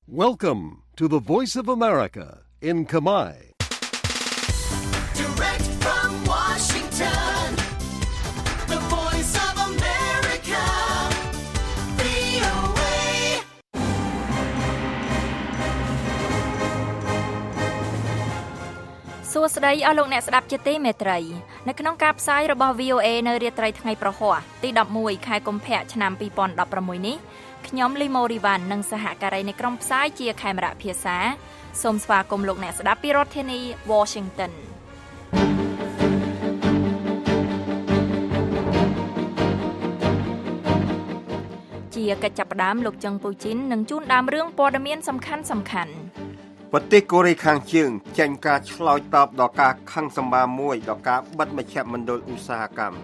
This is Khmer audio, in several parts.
Welcome to the Voice of America in Khmer. Direct from Washington, the Voice of America, VOA. សួស្តីអស់លោកអ្នកស្ដាប់ជាទីមេត្រីនៅក្នុងការផ្សាយរបស់ VOA នៅរាត្រីថ្ងៃប្រហ័សទី11ខែកុម្ភៈឆ្នាំ2016នេះខ្ញុំលីម៉ូរីវ៉ាន់និងសហការីនៃក្រុមផ្សាយជាខេមរៈភាសាសូមស្វាគមន៍លោកអ្នកស្ដាប់ពីរដ្ឋធានី Washington ជាកិច្ចចាប់ផ្ដើមលោកចុងពូជីននឹងជូនដើមរឿងព័ត៌មានសំខាន់ៗប្រទេសកូរ៉េខាងជើងចេញការឆ្លើយតបដល់ការខឹងសម្បាមួយដល់ការបិទមជ្ឈមណ្ឌលឧស្សាហកម្ម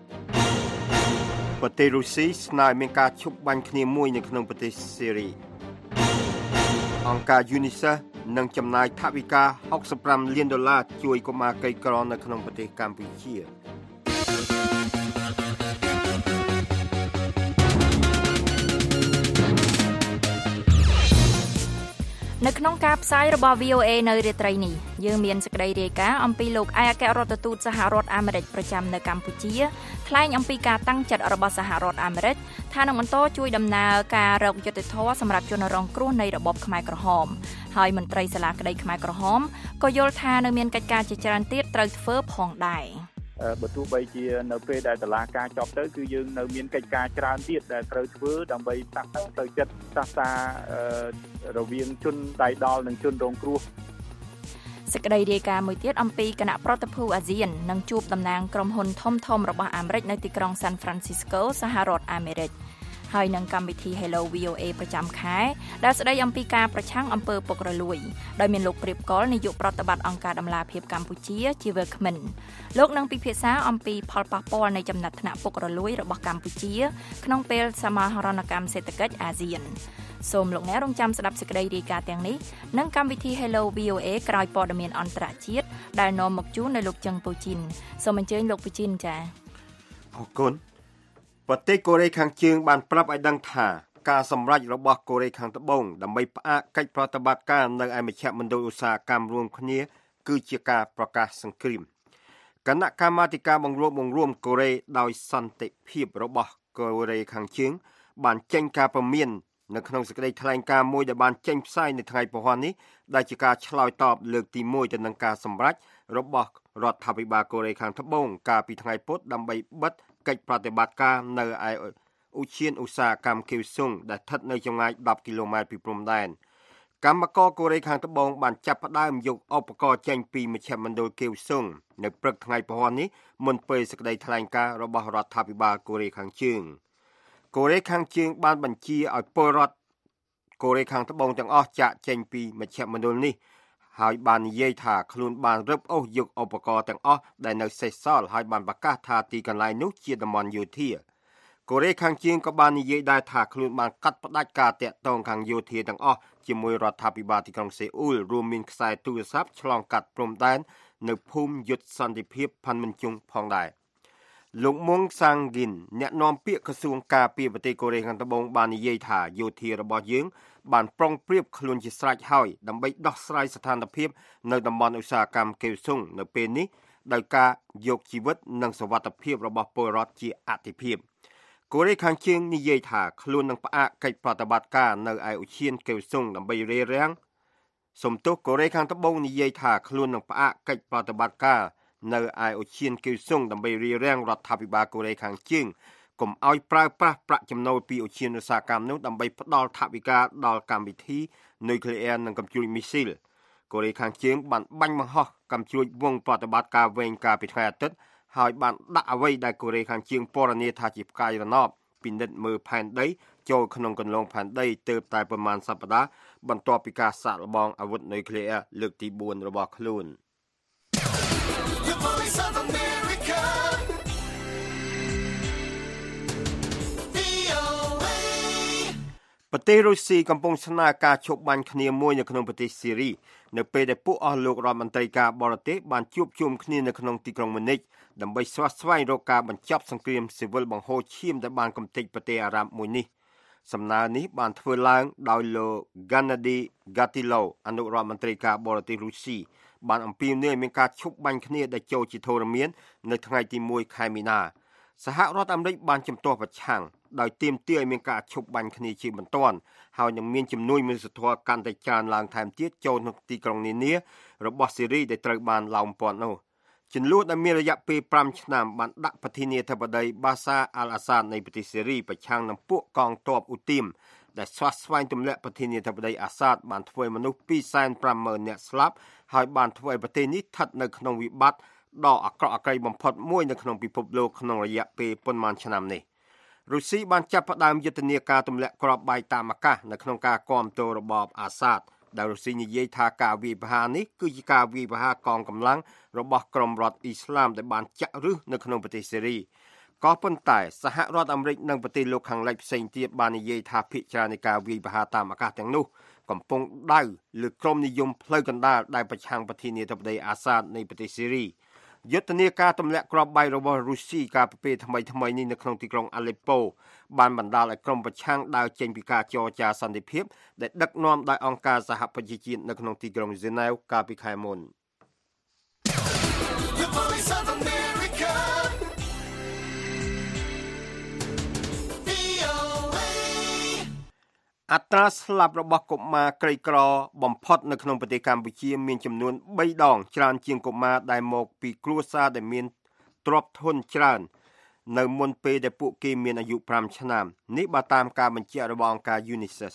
ប្រទេសរុស្ស៊ីស្នើមានការឈប់បាញ់គ្នាមួយនៅក្នុងប្រទេសសេរីអង្គការ UNICEF នឹងចំណាយថវិកា$65 លានជួយកុមារក្រីក្រនៅក្នុងប្រទេសកម្ពុជានៅក្នុងការផ្សាយរបស់ VOA នៅរាត្រីនេះយើងមានសេចក្តីរាយការណ៍អំពីលោកឯកអគ្គរដ្ឋទូតសហរដ្ឋអាមេរិកប្រចាំនៅកម្ពុជាថ្លែងអំពីការតាំងចិត្តរបស់សហរដ្ឋអាមេរិកថានឹងបន្តជួយដំណើរការរកយុត្តិធម៌សម្រាប់ជនរងគ្រោះនៃរបបខ្មែរក្រហមហើយមន្ត្រីសាលាក្តីខ្មែរក្រហមក៏យល់ថានៅមានកិច្ចការជាច្រើនទៀតត្រូវធ្វើផងដែរបើទោះបីជានៅពេលដែលតុលាការចប់ទៅគឺយើងនៅមានកិច្ចការច្រើនទៀតដែលត្រូវធ្វើដើម្បីតាក់ទងទៅចិត្តសាសរវាងជនដៃដល់និងជនរងគ្រោះសេចក្តីរាយការណ៍មួយទៀតអំពីគណៈប្រតិភូអាស៊ាននឹងជួបតំណាងក្រុមហ៊ុនធំៗរបស់អាមេរិកនៅទីក្រុង San Francisco សហរដ្ឋអាមេរិកហើយនឹងកម្មវិធី Hello VOA ប្រចាំខែដែលស្ដីអំពីការប្រឆាំងអំពើពុករលួយដោយមានលោកព្រាបកុលនាយកប្រតិបត្តិអង្គការដំឡាភិបកម្ពុជាជា Workman លោកនឹងពិភាក្សាអំពីផលប៉ះពាល់នៃចំណាត់ថ្នាក់ពុករលួយរបស់កម្ពុជាក្នុងពេលសមាហរណកម្មសេដ្ឋកិច្ចអាស៊ានសូមលោកអ្នករងចាំស្ដាប់សេចក្តីរាយការណ៍ទាំងនេះនិងកម្មវិធី Hello VOA ក្រោយព័ត៌មានអន្តរជាតិដែលនាំមកជូននៅលោកចឹងពូជីនសូមអញ្ជើញលោកពូជីនចា៎អរគុណប្រទេសកូរ៉េខាងជើងបានប្រាប់ឲ្យដឹងថាការសម្រេចរបស់កូរ៉េខាងត្បូងដើម្បីផ្អាកកិច្ចប្រតិបត្តិការនៅឯមជ្ឈមណ្ឌលឧស្សាហកម្មរួមគ្នាគឺជាការប្រកាសសង្គ្រាមគណៈកម្មាធិការបង្រួបបង្រួមកូរ៉េដោយសន្តិភាពរបស់កូរ៉េខាងជើងបានចេញការព្រមាននៅក្នុងសេចក្តីថ្លែងការណ៍មួយដែលបានចេញផ្សាយនៅថ្ងៃពហុនេះដែលជាការឆ្លើយតបលើកទី1ទៅនឹងការសម្រេចរបស់រដ្ឋាភិបាលកូរ៉េខាងត្បូងកាលពីថ្ងៃពុធដើម្បីបិទកិច្ចប្រតិបត្តិការនៅឯឧទ្យានឧស្សាហកម្មគីវស៊ុងដែលស្ថិតនៅចម្ងាយ10គីឡូម៉ែត្រពីព្រំដែនកម្មករកូរ៉េខាងត្បូងបានចាប់ផ្ដើមយកឧបករណ៍ចេញពីមជ្ឈមណ្ឌលគីវស៊ុងនៅព្រឹកថ្ងៃពហុនេះមុនពេលសេចក្តីថ្លែងការណ៍របស់រដ្ឋាភិបាលកូរ៉េខាងជើងកូរ៉េខាងជើងបានបញ្ជាឲ្យពលរដ្ឋកូរ៉េខាងត្បូងទាំងអស់ចាកចេញពីមជ្ឈមណ្ឌលនេះហើយបាននិយាយថាខ្លួនបានរឹបអូសយកឧបករណ៍ទាំងអស់ដែលនៅសេសសល់ហើយបានប្រកាសថាទីកន្លែងនោះជាតំបន់យោធាកូរ៉េខាងជើងក៏បាននិយាយដែរថាខ្លួនបានកាត់ផ្តាច់ការតាក់ទងខាងយោធាទាំងអស់ជាមួយរដ្ឋាភិបាលទីក្រុងសេអ៊ូលរួមមានខ្សែទូរស័ព្ទឆ្លងកាត់ព្រំដែននៅភូមិយុទ្ធសន្តិភាពផាន់មិនជុងផងដែរលោកមុងសាំងហ្គិនអ្នកនាំពាក្យក្រសួងការពារប្រទេសកូរ៉េខាងត្បូងបាននិយាយថាយោធារបស់យើងបានប្រុងប្រៀបខ្លួនជាស្រេចហើយដើម្បីដោះស្រាយស្ថានភាពនៅតំបន់ឧស្សាហកម្មគីវស៊ុងនៅពេលនេះដោយការយកជីវិតនិងសុវត្ថិភាពរបស់ពលរដ្ឋជាអាទិភាពកូរ៉េខាងជើងនិយាយថាខ្លួននឹងផ្អាកកិច្ចប្រតិបត្តិការនៅឯឧទ្យានគីវស៊ុងដើម្បីរារាំងសំទោសកូរ៉េខាងត្បូងនិយាយថាខ្លួននឹងផ្អាកកិច្ចប្រតិបត្តិការនៅឯឧទ្យានគីវស៊ុងដើម្បីរារាំងរដ្ឋាភិបាលកូរ៉េខាងជើងកុំឲ្យប្រើប្រាស់ប្រាក់ចំណូលពីឧទ្យានឧស្សាហកម្មនោះដើម្បីផ្ដល់ថវិកាដល់កម្មវិធីនុយក្លេអ៊ែរនិងកាំជ្រួចមីស៊ីលកូរ៉េខាងជើងបានបាញ់បង្ហោះកាំជ្រួចវងប្រតិបត្តិការវែងកាលពីថ្ងៃអាទិត្យហើយបានដាក់អ្វីដែលកូរ៉េខាងជើងពណ៌នាថាជាផ្កាយរណបពិនិត្យមើលផែនដីចូលក្នុងគន្លងផែនដីទើបតែប្រមាណសប្តាហ៍បន្ទាប់ពីការសាកល្បងអាវុធនុយក្លេអ៊ែរលើកទី4របស់ខ្លួន The Voice of America, VOA. ប្រទេសរុស្ស៊ីកំពុងស្នើការឈប់បាញ់គ្នាមួយនៅក្នុងប្រទេសសេរីនៅពេលដែលពួកអស់លោករដ្ឋមន្ត្រីការបរទេសបានជួបជុំគ្នានៅក្នុងទីក្រុងម៉ូនីកដើម្បីស្វាស្វែងរកការបញ្ចប់សង្គ្រាមស៊ីវិលបង្ហូរឈាមដែលបានកំទេចប្រទេសអារ៉ាប់មួយនេះសំណើនេះបានធ្វើឡើងដោយលោក Gennady Gatilov អនុរដ្ឋមន្ត្រីការបរទេសរុស្ស៊ីបានអំពាវនាវឲ្យមានការឈប់បាញ់គ្នាដែលចូលជាធរមាននៅថ្ងៃទី1ខែមីនាសហរដ្ឋអាមេរិកបានជំទាស់ប្រឆាំងដោយទាមទារឲ្យមានការឈប់បាញ់គ្នាជាបន្ទាន់ហើយនឹងមានជំនួយមនុស្សធម៌កាន់តែច្រើនឡើងថែមទៀតចូលក្នុងទីក្រុងនានារបស់សេរីដែលត្រូវបានឡោមព័ទ្ធនោះចំនួនដែលមានរយៈពេល5ឆ្នាំបានដាក់ប្រធានាធិបតីបាសាអាល់អាសាដនៃប្រទេសសេរីប្រឆាំងនឹងពួកកងទ័ពអ៊ូទីមដែលស្វាស្វែងទម្លាក់ប្រធានាធិបតីអាសាដបានធ្វើឲ្យមនុស្ស 250,000 នាក់ស្លាប់ហើយបានធ្វើឲ្យប្រទេសនេះស្ថិតនៅក្នុងវិបត្តិដ៏អាក្រក់អាក្រៃបំផុតមួយនៅក្នុងពិភពលោកក្នុងរយៈពេលប៉ុន្មានឆ្នាំនេះរុស្ស៊ីបានចាប់ផ្ដើមយុទ្ធនាការទម្លាក់គ្រាប់បែកតាមអាកាសនៅក្នុងការគាំទ្ររបបអាសាដដែលរុស្ស៊ីនិយាយថាការវាយប្រហារនេះគឺជាការវាយប្រហារកងកម្លាំងរបស់ក្រុមរដ្ឋអ៊ីស្លាមដែលបានចាក់ឫសនៅក្នុងប្រទេសសេរីក៏ប៉ុន្តែសហរដ្ឋអាមេរិកនិងប្រទេសលោកខាងលិចផ្សេងទៀតបាននិយាយថាភាគច្រើននៃការវាយប្រហារតាមអាកាសទាំងនោះកំពុងដៅលើក្រុមនិយមផ្លូវកណ្ដាលដែលប្រឆាំងប្រធានាធិបតីអាសាដនៃប្រទេសសេរីយុទ្ធនាការទម្លាក់គ្រាប់បែករបស់រុស្ស៊ីកាលពីពេលថ្មីៗនេះនៅក្នុងទីក្រុងអាឡេប៉ូបានបណ្ដាលឲ្យក្រុមប្រឆាំងដើរចេញពីការចរចាសន្តិភាពដែលដឹកនាំដោយអង្គការសហប្រជាជាតិនៅក្នុងទីក្រុងហ្សឺណែវកាលពីខែមុនអត្រាស្លាប់របស់កុមារក្រីក្របំផុតនៅក្នុងប្រទេសកម្ពុជាមានចំនួន3ដងច្រើនជាងកុមារដែលមកពីគ្រួសារដែលមានទ្រព្យធនច្រើននៅមុនពេលដែលពួកគេមានអាយុ5ឆ្នាំនេះបើតាមការបញ្ជាក់របស់អង្គការ UNICEF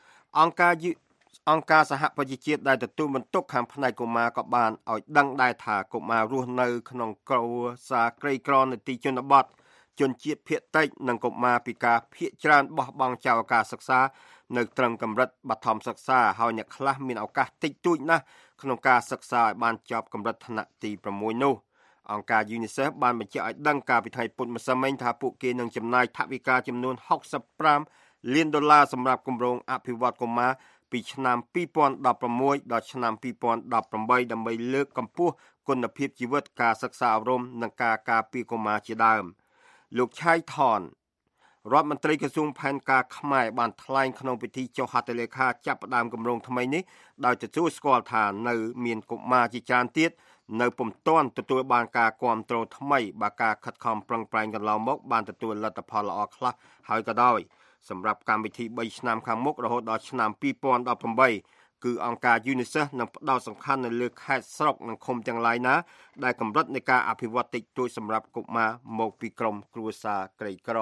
អង្គការសហប្រជាជាតិដែលទទួលបន្ទុកខាងផ្នែកកុមារក៏បានឲ្យដឹងដែរថាកុមាររស់នៅក្នុងគ្រួសារក្រីក្រនៅទីជនបទជនជាតិភាគតិចនិងកុមារពិការភាគច្រើនបោះបង់ចោលការសិក្សានៅត្រឹមកម្រិតបឋមសិក្សាហើយអ្នកខ្លះមានឱកាសតិចតួចណាស់ក្នុងការសិក្សាឲ្យបានចប់កម្រិតថ្នាក់ទី6នោះអង្គការ UNICEF បានបញ្ជាក់ឲ្យដឹងកាលពីថ្ងៃពុធម្សិលមិញថាពួកគេនឹងចំណាយថវិកាចំនួន$65 លានសម្រាប់គម្រោងអភិវឌ្ឍកុមារពីឆ្នាំ2016ដល់ឆ្នាំ2018ដើម្បីលើកកម្ពស់គុណភាពជីវិតការសិក្សាអប់រំនិងការការពារកុមារជាដើមលោកឆៃថនរដ្ឋមន្ត្រីក្រសួងផែនការខ្មែរបានថ្លែងក្នុងពិធីចុះហត្ថលេខាចាប់ផ្ដើមគម្រោងថ្មីនេះដោយទទួលស្គាល់ថានៅមានកុមារជាច្រើនទៀតនៅពុំទាន់ទទួលបានការគាំទ្រថ្មីបើការខិតខំប្រឹងប្រែងកន្លងមកបានទទួលលទ្ធផលល្អខ្លះហើយក៏ដោយសម្រាប់កម្មវិធី3ឆ្នាំខាងមុខរហូតដល់ឆ្នាំ2018គឺអង្គការ UNICEF នឹងផ្ដោតសំខាន់នៅលើខេត្តស្រុកនិងឃុំទាំងឡាយណាដែលកម្រិតនៃការអភិវឌ្ឍតិចតួចសម្រាប់កុមារមកពីក្រុមគ្រួសារក្រីក្រ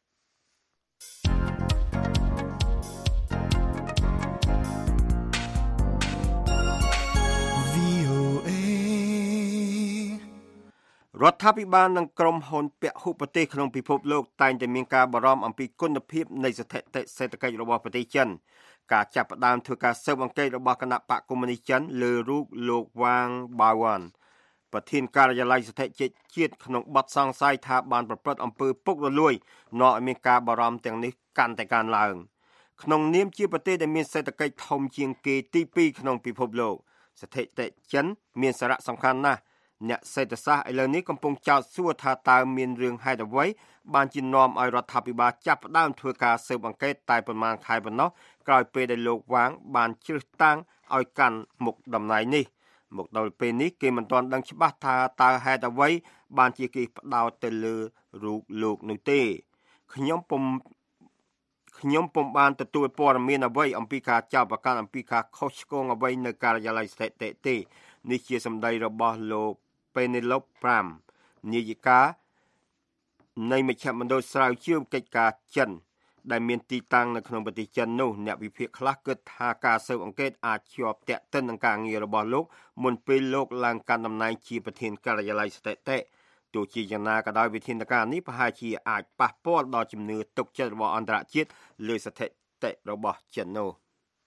រដ្ឋាភិបាលនិងក្រុមហ៊ុនពហុប្រទេសក្នុងពិភពលោកតែងតែមានការបារម្ភអំពីគុណភាពនៃស្ថិតិសេដ្ឋកិច្ចរបស់ប្រទេសចិនការចាប់ផ្ដើមធ្វើការស៊ើបអង្កេតរបស់គណៈបកកុម្មុយនីសចិនលើរូបលោកវ៉ាងបាវ៉ាន់ប្រធានការិយាល័យស្ថិតិជាតិក្នុងបទសង្ស័យថាបានប្រព្រឹត្តអំពើពុករលួយនាំឲ្យមានការបារម្ភទាំងនេះកាន់តែកើនឡើងក្នុងនាមជាប្រទេសដែលមានសេដ្ឋកិច្ចធំជាងគេទី2ក្នុងពិភពលោកស្ថិតិចិនមានសារៈសំខាន់ណាស់អ្នកសេដ្ឋសាស្ត្រឥឡូវនេះកំពុងចោទសួរថាតើមានរឿងហេតុអ្វីបានជានាំឲ្យរដ្ឋាភិបាលចាប់ផ្ដើមធ្វើការស៊ើបអង្កេតតែប៉ុន្មានខែប៉ុណ្ណោះក្រោយពេលដែលលោកវ៉ាងបានជ្រើសតាំងឲ្យកាន់មុខតំណែងនេះមកដល់ពេលនេះគេមិនទាន់ដឹងច្បាស់ថាតើហេតុអ្វីបានជាគេផ្ដោតទៅលើរូបលោកនោះទេខ្ញុំពុំបានទទួលព័ត៌មានអ្វីអំពីការចោទប្រកាន់អំពីការខុសឆ្គងអ្វីនៅការិយាល័យស្ថិតិទេនេះជាសម្ដីរបស់លោកPenelope Pram នាយិកានៃមជ្ឈមណ្ឌលស្រាវជ្រាវកិច្ចការចិនដែលមានទីតាំងនៅក្នុងប្រទេសចិននោះអ្នកវិភាគខ្លះគិតថាការស៊ើបអង្កេតអាចជាប់ទាក់ទិននឹងការងាររបស់លោកមុនពេលលោកឡើងកាន់តំណែងជាប្រធានការិយាល័យស្ថិតិទោះជាយ៉ាងណាក៏ដោយវិធានការនេះប្រហែលជាអាចប៉ះពាល់ដល់ជំនឿទុកចិត្តរបស់អន្តរជាតិលើស្ថិតិរបស់ចិននោះ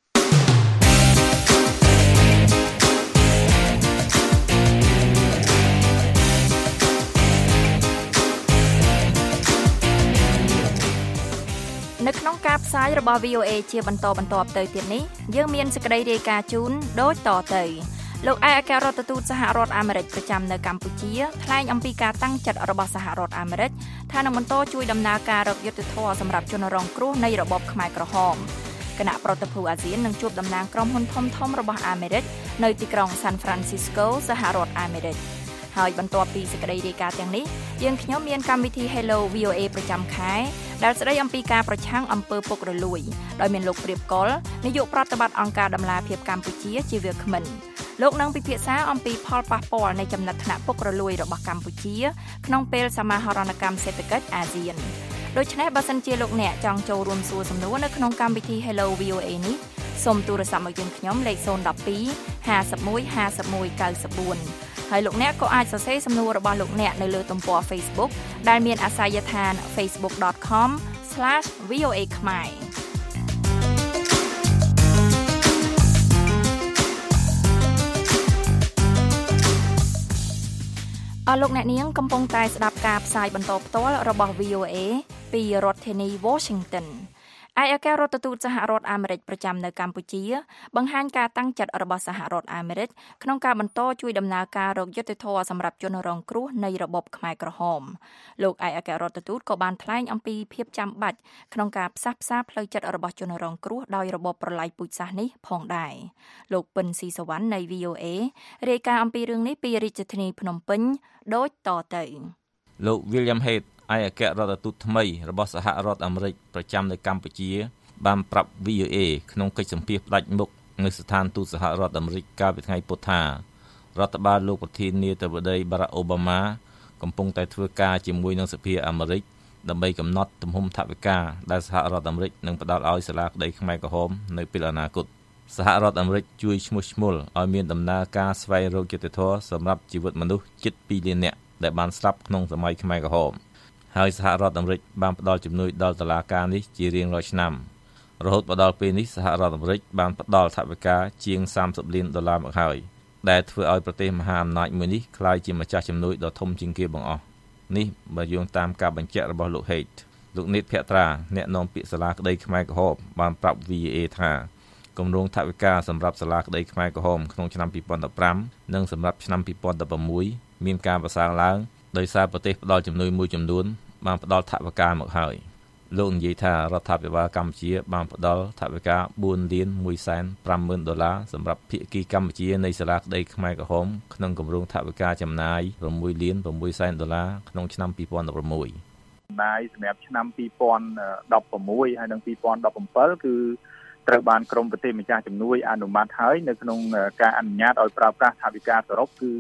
នៅក្នុងការផ្សាយរបស់ VOA ជាបន្តបន្ទាប់ទៅទៀតនេះយើងមានសេចក្តីរាយការណ៍ជូនដូចតទៅលោកឯកអគ្គរដ្ឋទូតសហរដ្ឋអាមេរិកប្រចាំនៅកម្ពុជាថ្លែងអំពីការតាំងចិត្តរបស់សហរដ្ឋអាមេរិកថានឹងបន្តជួយដំណើរការរកយុត្តិធម៌សម្រាប់ជនរងគ្រោះនៃរបបខ្មែរក្រហមគណៈប្រតិភូអាស៊ាននឹងជួបតំណាងក្រុមហ៊ុនធំៗរបស់អាមេរិកនៅទីក្រុង San Francisco សហរដ្ឋអាមេរិកហើយបន្ទាប់ពីសេចក្តីរាយការណ៍ទាំងនេះយើងខ្ញុំមានកម្មវិធី Hello VOA ប្រចាំខែដែលស្ដីអំពីការប្រឆាំងអំពើពុករលួយដោយមានលោកព្រាបកុលនាយកប្រតិបត្តិអង្គការដំឡាភិបកម្ពុជាជាវាគ្មិនលោកនឹងពិភាក្សាអំពីផលប៉ះពាល់នៃចំណាត់ថ្នាក់ពុករលួយរបស់កម្ពុជាក្នុងពេលសមាហរណកម្មសេដ្ឋកិច្ចអាស៊ានដូច្នេះបើសិនជាលោកអ្នកចង់ចូលរួមសួរសំណួរនៅក្នុងកម្មវិធី Hello VOA នេះសូមទូរស័ព្ទមកយើងខ្ញុំលេខ012 51 51 94ហើយលោកអ្នកក៏អាចសរសេរសំណួររបស់លោកអ្នកនៅលើទំព័រ Facebook ដែលមានអាសយដ្ឋាន facebook.com/voa ខ្មែរលោកអ្នកនាងកំពុងតែស្ដាប់ការផ្សាយបន្តផ្ទាល់របស់ VOA ពីរដ្ឋធានី Washington ឯកអគ្គរដ្ឋទូតសហរដ្ឋអាមេរិកប្រចាំនៅកម្ពុជាបង្ហាញការតាំងចិត្តរបស់សហរដ្ឋអាមេរិកក្នុងការបន្តជួយដំណើរការរកយុត្តិធម៌សម្រាប់ជនរងគ្រោះនៃរបបខ្មែរក្រហមលោកឯកអគ្គរដ្ឋទូតក៏បានថ្លែងអំពីភាពចាំបាច់ក្នុងការផ្សះផ្សាផ្លូវចិត្តរបស់ជនរងគ្រោះដោយរបបប្រល័យពូជសាសន៍នេះផងដែរលោកពិនស៊ីសវណ្ណនៃ VOA រាយការណ៍អំពីរឿងនេះពីរាជធានីភ្នំពេញដូចតទៅលោក William Hague ឯកអគ្គរដ្ឋទូតថ្មីរបស់សហរដ្ឋអាមេរិកប្រចាំនៅកម្ពុជាបានប្រាប់ VOA ក្នុងកិច្ចសម្ភាសន៍ផ្ដាច់មុខនៅស្ថានទូតសហរដ្ឋអាមេរិកកាលពីថ្ងៃពុធថារដ្ឋបាលលោកប្រធានាធិបតី Barack Obama កំពុងតែធ្វើការជាមួយនឹងសភាអាមេរិកដើម្បីកំណត់ទំហំថវិកាដែលសហរដ្ឋអាមេរិកនឹងផ្ដល់ឲ្យសាលាក្តីខ្មែរក្រហមនៅពេលអនាគតសហរដ្ឋអាមេរិកជួយឈ្មោះឈ្មោលឲ្យមានដំណើរការស្វែងរកយុត្តិធម៌សម្រាប់ជីវិតមនុស្សជិត2លាននាក់ដែលបានស្លាប់ក្នុងសម័យខ្មែរក្រហមហើយសហរដ្ឋអាមេរិកបានផ្ដល់ជំនួយដល់តុលាការនេះជារៀងរាល់ឆ្នាំរហូតមកដល់ពេលនេះសហរដ្ឋអាមេរិកបានផ្ដល់ថវិកាជាង$30 លានមកហើយដែលធ្វើឲ្យប្រទេសមហាអំណាចមួយនេះក្លាយជាម្ចាស់ជំនួយដ៏ធំជាងគេបង្អស់នេះបើយោងតាមការបញ្ជាក់របស់លោក Hague លោកនេតភក្ត្រាអ្នកនាំពាក្យសាលាក្តីខ្មែរក្រហមបានប្រាប់ VOA ថាគម្រោងថវិកាសម្រាប់សាលាក្តីខ្មែរក្រហមក្នុងឆ្នាំ2015និងសម្រាប់ឆ្នាំ2016មានការប្រសើរឡើងដោយសារប្រទេសផ្ដល់ជំនួយមួយចំនួនបានផ្ដល់ថវិកាមកហើយលោកនិយាយថារដ្ឋាភិបាលកម្ពុជាបានផ្ដល់ថវិកា$4,150,000សម្រាប់ភាគីកម្ពុជានៃសាលាក្តីខ្មែរក្រហមក្នុងគម្រោងថវិកាចំណាយ$6,600,000ក្នុងឆ្នាំ2016 ចំណាយសម្រាប់ឆ្នាំ2016ហើយនិង2017គឺត្រូវបានក្រមប្រទេសម្ចាស់ជំនួយអនុម័តហើយនៅក្នុងការអនុញ្ញាតឲ្យប្រើប្រាស់ថវិកាសរុបគឺ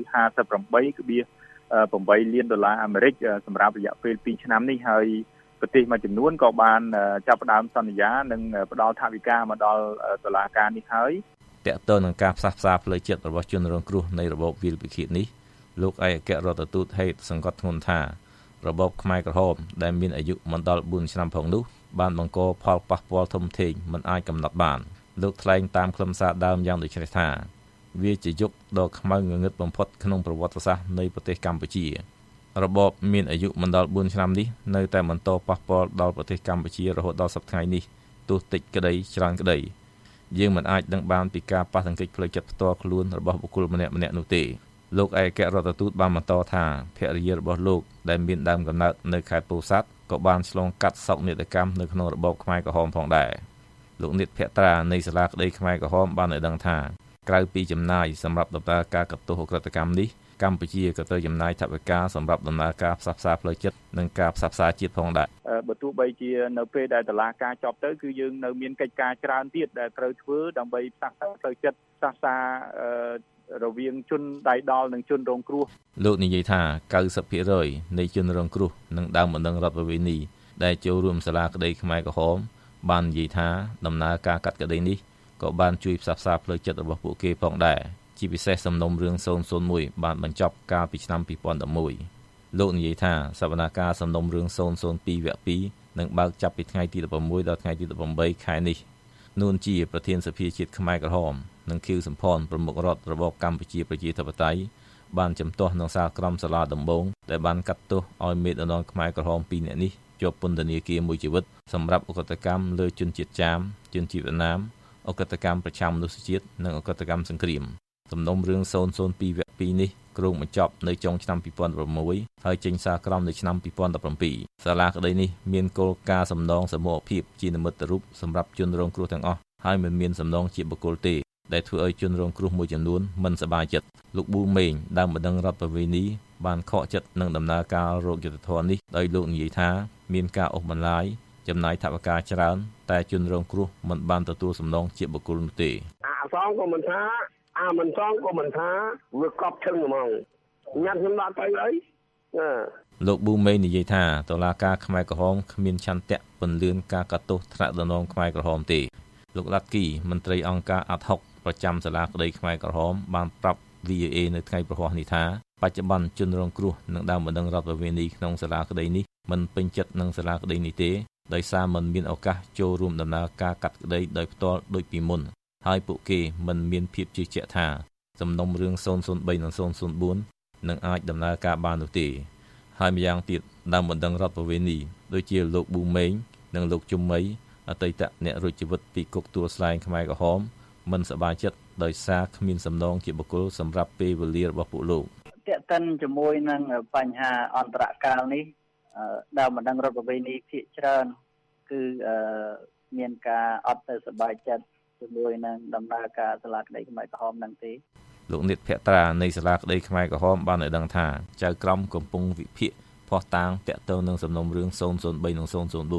$58.8 លានអាមេរិកសម្រាប់រយៈពេល2ឆ្នាំនេះហើយប្រទេសមួយចំនួនក៏បានចាប់ផ្ដើមសន្យានិងផ្ដល់ថវិកាមកដល់តុលាការនេះហើយតើតើនឹងការផ្សះផ្សាផ្លូវចិត្តរបស់ជនរងគ្រោះនៃរបបវិលពិឃាតនេះលោកឯកអគ្គរដ្ឋទូត Hague សង្កត់ធ្ងន់ថារបបខ្មែរក្រហមដែលមានអាយុមិនដល់4ឆ្នាំផងនោះបានបង្កផលប៉ះពាល់ធំធេងមិនអាចកំណត់បានលោកថ្លែងតាមខ្លឹមសារដើមយ៉ាងដូចនេះថាវាជាយុគដ៏ខ្មៅងងឹតបំផុតក្នុងប្រវត្តិសាស្ត្រនៃប្រទេសកម្ពុជារបបមានអាយុមិនដល់4ឆ្នាំនេះនៅតែបន្តប៉ះពាល់ដល់ប្រទេសកម្ពុជារហូតដល់សប្តាហ៍នេះទោះតិចក្តីច្រើនក្តីយើងមិនអាចដឹងបានពីការប៉ះទង្គិចផ្លូវចិត្តផ្ទាល់ខ្លួនរបស់បុគ្គលម្នាក់ៗនោះទេលោកឯកអគ្គរដ្ឋទូតបានបន្តថាភរិយារបស់លោកដែលមានដើមកំណើតនៅខេត្តពោធិ៍សាត់ក៏បានឆ្លងកាត់សោកនាដកម្មនៅក្នុងរបបខ្មែរក្រហមផងដែរលោកនេតភក្ត្រានៃសាលាក្តីខ្មែរក្រហមបានឲ្យដឹងថាក្រៅពីចំណាយសម្រាប់ដំណើរការកាត់ទោសអក្រិតកម្មនេះកម្ពុជាក៏ត្រូវចំណាយថវិកាសម្រាប់ដំណើរការផ្សះផ្សាផ្លូវចិត្តនិងការផ្សះផ្សាជាតិផងដែរបើទោះបីជានៅពេលដែលតុលាការចប់ទៅគឺយើងនៅមានកិច្ចការច្រើនទៀតដែលត្រូវធ្វើដើម្បីផ្សះផ្សាផ្លូវចិត្តផ្សះផ្សារវាងជនដៃដល់និងជនរងគ្រោះលោកនិយាយថា 90% នៃជនរងគ្រោះនិងដើមបណ្ដឹងរដ្ឋបវេនីដែលចូលរួមសាលាក្តីខ្មែរក្រហមបាននិយាយថាដំណើរការកាត់ក្តីនេះក៏បានជួយផ្សះផ្សាផ្លូវចិត្តរបស់ពួកគេផងដែរជាពិសេសសំណុំរឿង001បានបញ្ចប់កាលពីឆ្នាំ2011លោកនិយាយថាសវនកម្មសំណុំរឿង002វគ្គ2នឹងបើកចាប់ពីថ្ងៃទី16ដល់ថ្ងៃទី18ខែនេះនួនជាប្រធានសភាជាតិខ្មែរក្រហមនិងខៀវសំផនប្រមុខរដ្ឋរបបកម្ពុជាប្រជាធិបតេយ្យបានជំទាស់ក្នុងសាលក្រមសាលាដំបងដែលបានកាត់ទោសឲ្យមេដឹកនាំខ្មែរក្រហម2នាក់នេះជាប់ពន្ធនាគារមួយជីវិតសម្រាប់ឧក្រិដ្ឋកម្មលើជនជាតិចាមជនជាតិវៀតណាមឧក្រិដ្ឋកម្មប្រឆាំងមនុស្សជាតិនិងឧក្រិដ្ឋកម្មសង្គ្រាមសំណុំរឿង002វគ្គ2នេះគ្រោងបញ្ចប់នៅចុងឆ្នាំ2016ហើយចេញសារក្រមនៅឆ្នាំ2017សាលាក្តីនេះមានគោលការណ៍សំណងសមូហភាពជានិមិត្តរូបសម្រាប់ជនរងគ្រោះទាំងអស់ហើយមិនមានសំណងជាបុគ្គលទេដែលធ្វើឲ្យជនរងគ្រោះមួយចំនួនមិនសប្បាយចិត្តលោកប៊ូមេងដើមបណ្ដឹងរដ្ឋប្រវេណីបានខកចិត្តនឹងដំណើរការរោគយុត្តិធម៌នេះដោយលោកនិយាយថាមានការអូសបន្លាយចំណាយថវិកាច្រើនតែជនរងគ្រោះមិនបានទទួលសំណងជាបុគ្គលនោះទេអាសងក៏មិនថាមិនសងក៏មិនថាវាកប់ឈឹងហ្មងញ៉ាំខ្ញុំដាក់ទៅអីលោកប៊ូមេងនិយាយថាតុលាការខ្មែរក្រហមគ្មានឆន្ទៈពន្លឿនការកាត់ទោសថ្នាក់ដឹកនាំខ្មែរក្រហមទេលោកឡាត់គីមន្ត្រីអង្គការអាត់ហុកប្រចាំសាលាក្តីខ្មែរក្រហមបានប្រាប់ VOA នៅថ្ងៃប្រហ័សនេះថាបច្ចុប្បន្នជនរងគ្រោះនឹងដើមបណ្ដឹងរដ្ឋប្រវេណីក្នុងសាលាក្តីនេះមិនពេញចិត្តនឹងសាលាក្តីនេះទេដោយសារមិនមានឱកាសចូលរួមដំណើរការកាត់ក្តីដោយផ្ទាល់ដូចពីមុនហើយពួកគេមិនមានភាពជឿជាក់ថាសំណុំរឿង003និង004នឹងអាចដំណើរការបាននោះទេហើយម្យ៉ាងទៀតដើមបណ្ដឹងរដ្ឋប្រវេណីដូចជាលោកប៊ូមេងនិងលោកជុំមីអតីតអ្នករួចជីវិតពីគុកទួលស្លែងខ្មែរក្រហមមិនសប្បាយចិត្តដោយសារគ្មានសំណងជាបុគ្គលសម្រាប់ពេលវេលារបស់ពួកលោកទាក់ទិនជាមួយនឹងបញ្ហាអន្តរកាលនេះដើមបណ្ដឹងរដ្ឋប្រវេណីភាគច្រើនគឺមានការអត់ទៅសប្បាយចិត្តជាមួយនឹងដំណើរការសាលាក្តីខ្មែរក្រហមនឹងទេលោកនិតភក្ត្រានៃសាលាក្តីខ្មែរក្រហមបានឲ្យដឹងថាចៅក្រមកំពុងវិភាគភស្តុតាងទាក់ទងនឹងសំណុំរឿង003និង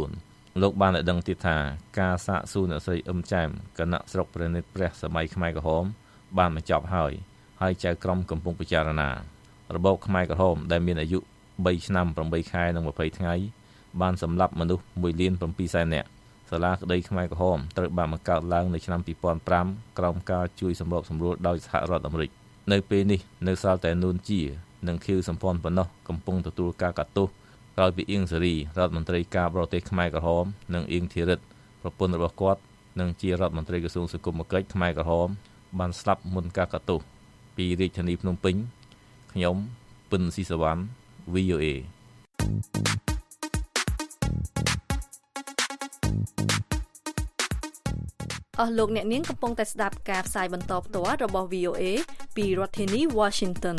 004លោកបានឲ្យដឹងទៀតថាការសាកសួរអ្នកស្រីអឹមចាមគណៈស្រុកព្រះនិតព្រះសម័យខ្មែរក្រហមបានបញ្ចប់ហើយចៅក្រមកំពុងពិចារណារបបខ្មែរក្រហមដែលមានអាយុ3ឆ្នាំ8ខែនិង20ថ្ងៃបានសម្លាប់មនុស្ស1,700,000 នាក់សាលាក្តីខ្មែរក្រហមត្រូវបានបង្កើតឡើងនៅឆ្នាំ2005ក្រោមការជួយសម្របសម្រួលដោយសហរដ្ឋអាមេរិកនៅពេលនេះនៅសល់តែនួនជានិងខៀវសំផនប៉ុណ្ណោះកំពុងទទួលការកាត់ទោសក្រោយពីអៀងសេរីរដ្ឋមន្ត្រីការបរទេសខ្មែរក្រហមនិងអៀងធីរិតប្រពន្ធរបស់គាត់និងជារដ្ឋមន្ត្រីក្រសួងសង្គមគិច្ចខ្មែរក្រហមបានស្លាប់មុនការកាត់ទោសពីរាជធានីភ្នំពេញខ្ញុំពិនស៊ីសវណ្ណ VOA អស់លោកអ្នកនាងកំពុងតែស្ដាប់ការផ្សាយបន្តផ្ទាល់របស់ VOA ពីរដ្ឋធានី Washington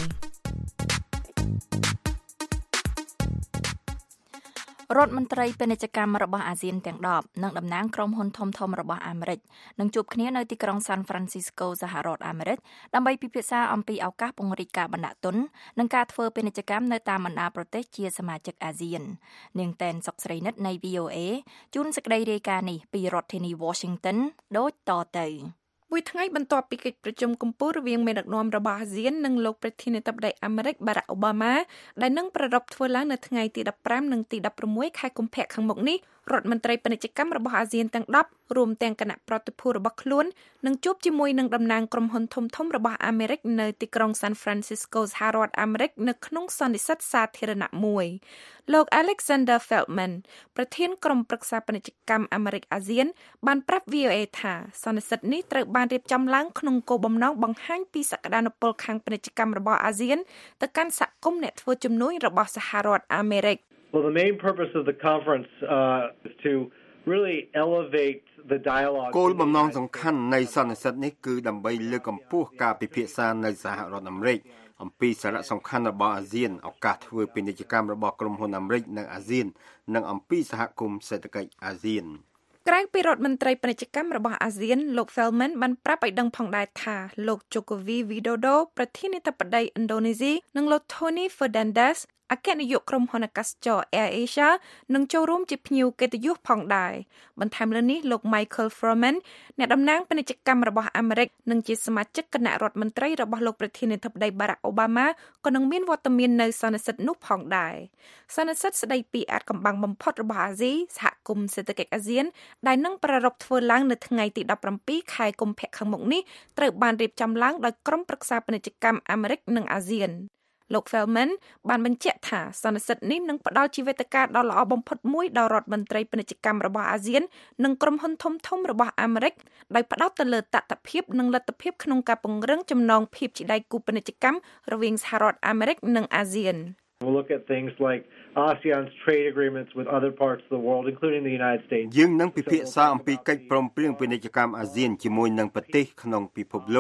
រដ្ឋមន្ត្រីពាណិជ្ជកម្មរបស់អាស៊ានទាំង10និងតំណាងក្រុមហ៊ុនធំៗរបស់អាមេរិកនឹងជួបគ្នានៅទីក្រុង San Francisco សហរដ្ឋអាមេរិកដើម្បីពិភាក្សាអំពីឱកាសពង្រីកការបណ្ដាក់ទុននិងការធ្វើពាណិជ្ជកម្មនៅតាមបណ្ដាប្រទេសជាសមាជិកអាស៊ាននាងតែនសុកស្រីនិតនៃ VOA ជូនសេចក្តីរាយការណ៍នេះពីរដ្ឋធានី Washington ដូចតទៅមួយថ្ងៃបន្ទាប់ពីកិច្ចប្រជុំកំពូលរវាងមេដឹកនាំរបស់អាស៊ាននិងលោកប្រធានាធិបតីអាមេរិកបារ៉ាក់អូបាម៉ាដែលនឹងប្រារព្ធធ្វើឡើងនៅថ្ងៃទី15និងទី16ខែកុម្ភៈខាងមុខនេះរដ្ឋមន្ត្រីពាណិជ្ជកម្មរបស់អាស៊ានទាំង10រួមទាំងគណៈប្រតិភូរបស់ខ្លួននឹងជួបជាមួយនឹងតំណាងក្រុមហ៊ុនធំៗរបស់អាមេរិកនៅទីក្រុង San Francisco សហរដ្ឋអាមេរិកនៅក្នុងសន្និសីទសាធារណៈមួយលោក Alexander Feldman ប្រធានក្រុមប្រឹក្សាពាណិជ្ជកម្មអាមេរិកអាស៊ានបានប្រាប់ VOA ថាសន្និសីទនេះត្រូវបានរៀបចំឡើងក្នុងគោលបំណងបង្ហាញពីសក្តានុពលខាងពាណិជ្ជកម្មរបស់អាស៊ានទៅកាន់សហគមន៍អ្នកធ្វើជំនួញរបស់សហរដ្ឋអាមេរិក Well, the main purpose of the conference is to really elevate the dialogue. គោលបំណងសំខាន់នៃសន្និសីទនេះគឺដើម្បីលើកកម្ពស់ការពិភាក្សានៅសហរដ្ឋអាមេរិកអំពីសារៈសំខាន់របស់អាស៊ានឱកាសធ្វើពាណិជ្ជកម្មរបស់ក្រុមហ៊ុនអាមេរិកនៅអាស៊ាននិងអំពីសហគមន៍សេដ្ឋកិច្ចអាស៊ានក្រៅពីរដ្ឋមន្ត្រីពាណិជ្ជកម្មរបស់អាស៊ានលោក Feldman បានប្រាប់ឲ្យដឹងផងដែរថាលោក Joko Widodo ប្រធានាធិបតីឥណ្ឌូនេស៊ីនិងលោក Tony Fernandesអគ្គនាយកក្រុមហ៊ុនអាកាសចរ Air Asia នឹងចូលរួមជាភ្ញៀវកិត្តិយសផងដែរបន្ថែមលើនេះលោក Michael Froman អ្នកតំណាងពាណិជ្ជកម្មរបស់អាមេរិកនិងជាសមាជិកគណៈរដ្ឋមន្ត្រីរបស់លោកប្រធានាធិបតី Barack Obama ក៏នឹងមានវត្តមាននៅសន្និសីទនោះផងដែរសន្និសីទស្ដីពីអាថ៌កំបាំងបំផុតរបស់អាស៊ីសហគមន៍សេដ្ឋកិច្ចអាស៊ានដែលនឹងប្រារព្ធធ្វើឡើងនៅថ្ងៃទី17ខែកុម្ភៈខាងមុខនេះត្រូវបានរៀបចំឡើងដោយក្រុមប្រឹក្សាពាណិជ្ជកម្មអាមេរិកនិងអាស៊ានលោក Feldman បានបញ្ជាក់ថាសន្និសីទនេះនឹងផ្ដល់ជីវេទិកាដ៏ល្អបំផុតមួយដល់រដ្ឋមន្ត្រីពាណិជ្ជកម្មរបស់អាស៊ាននិងក្រុមហ៊ុនធំៗរបស់អាមេរិកដោយផ្ដោតទៅលើតថភាពនិងលទ្ធភាពក្នុងការពង្រឹងចំណងភាពជាដៃគូពាណិជ្ជកម្មរវាងសហរដ្ឋអាមេរិកនិងអាស៊ាន We'll look at things like ASEAN's trade agreements with other parts of the world, including the United States. យើងនឹងពិភាក្សាអំពីកិច្ចព្រមព្រៀងពាណិជ្ជកម្មអាស៊ានជាមួយនឹងប្រទេសក្នុងពិភពលោក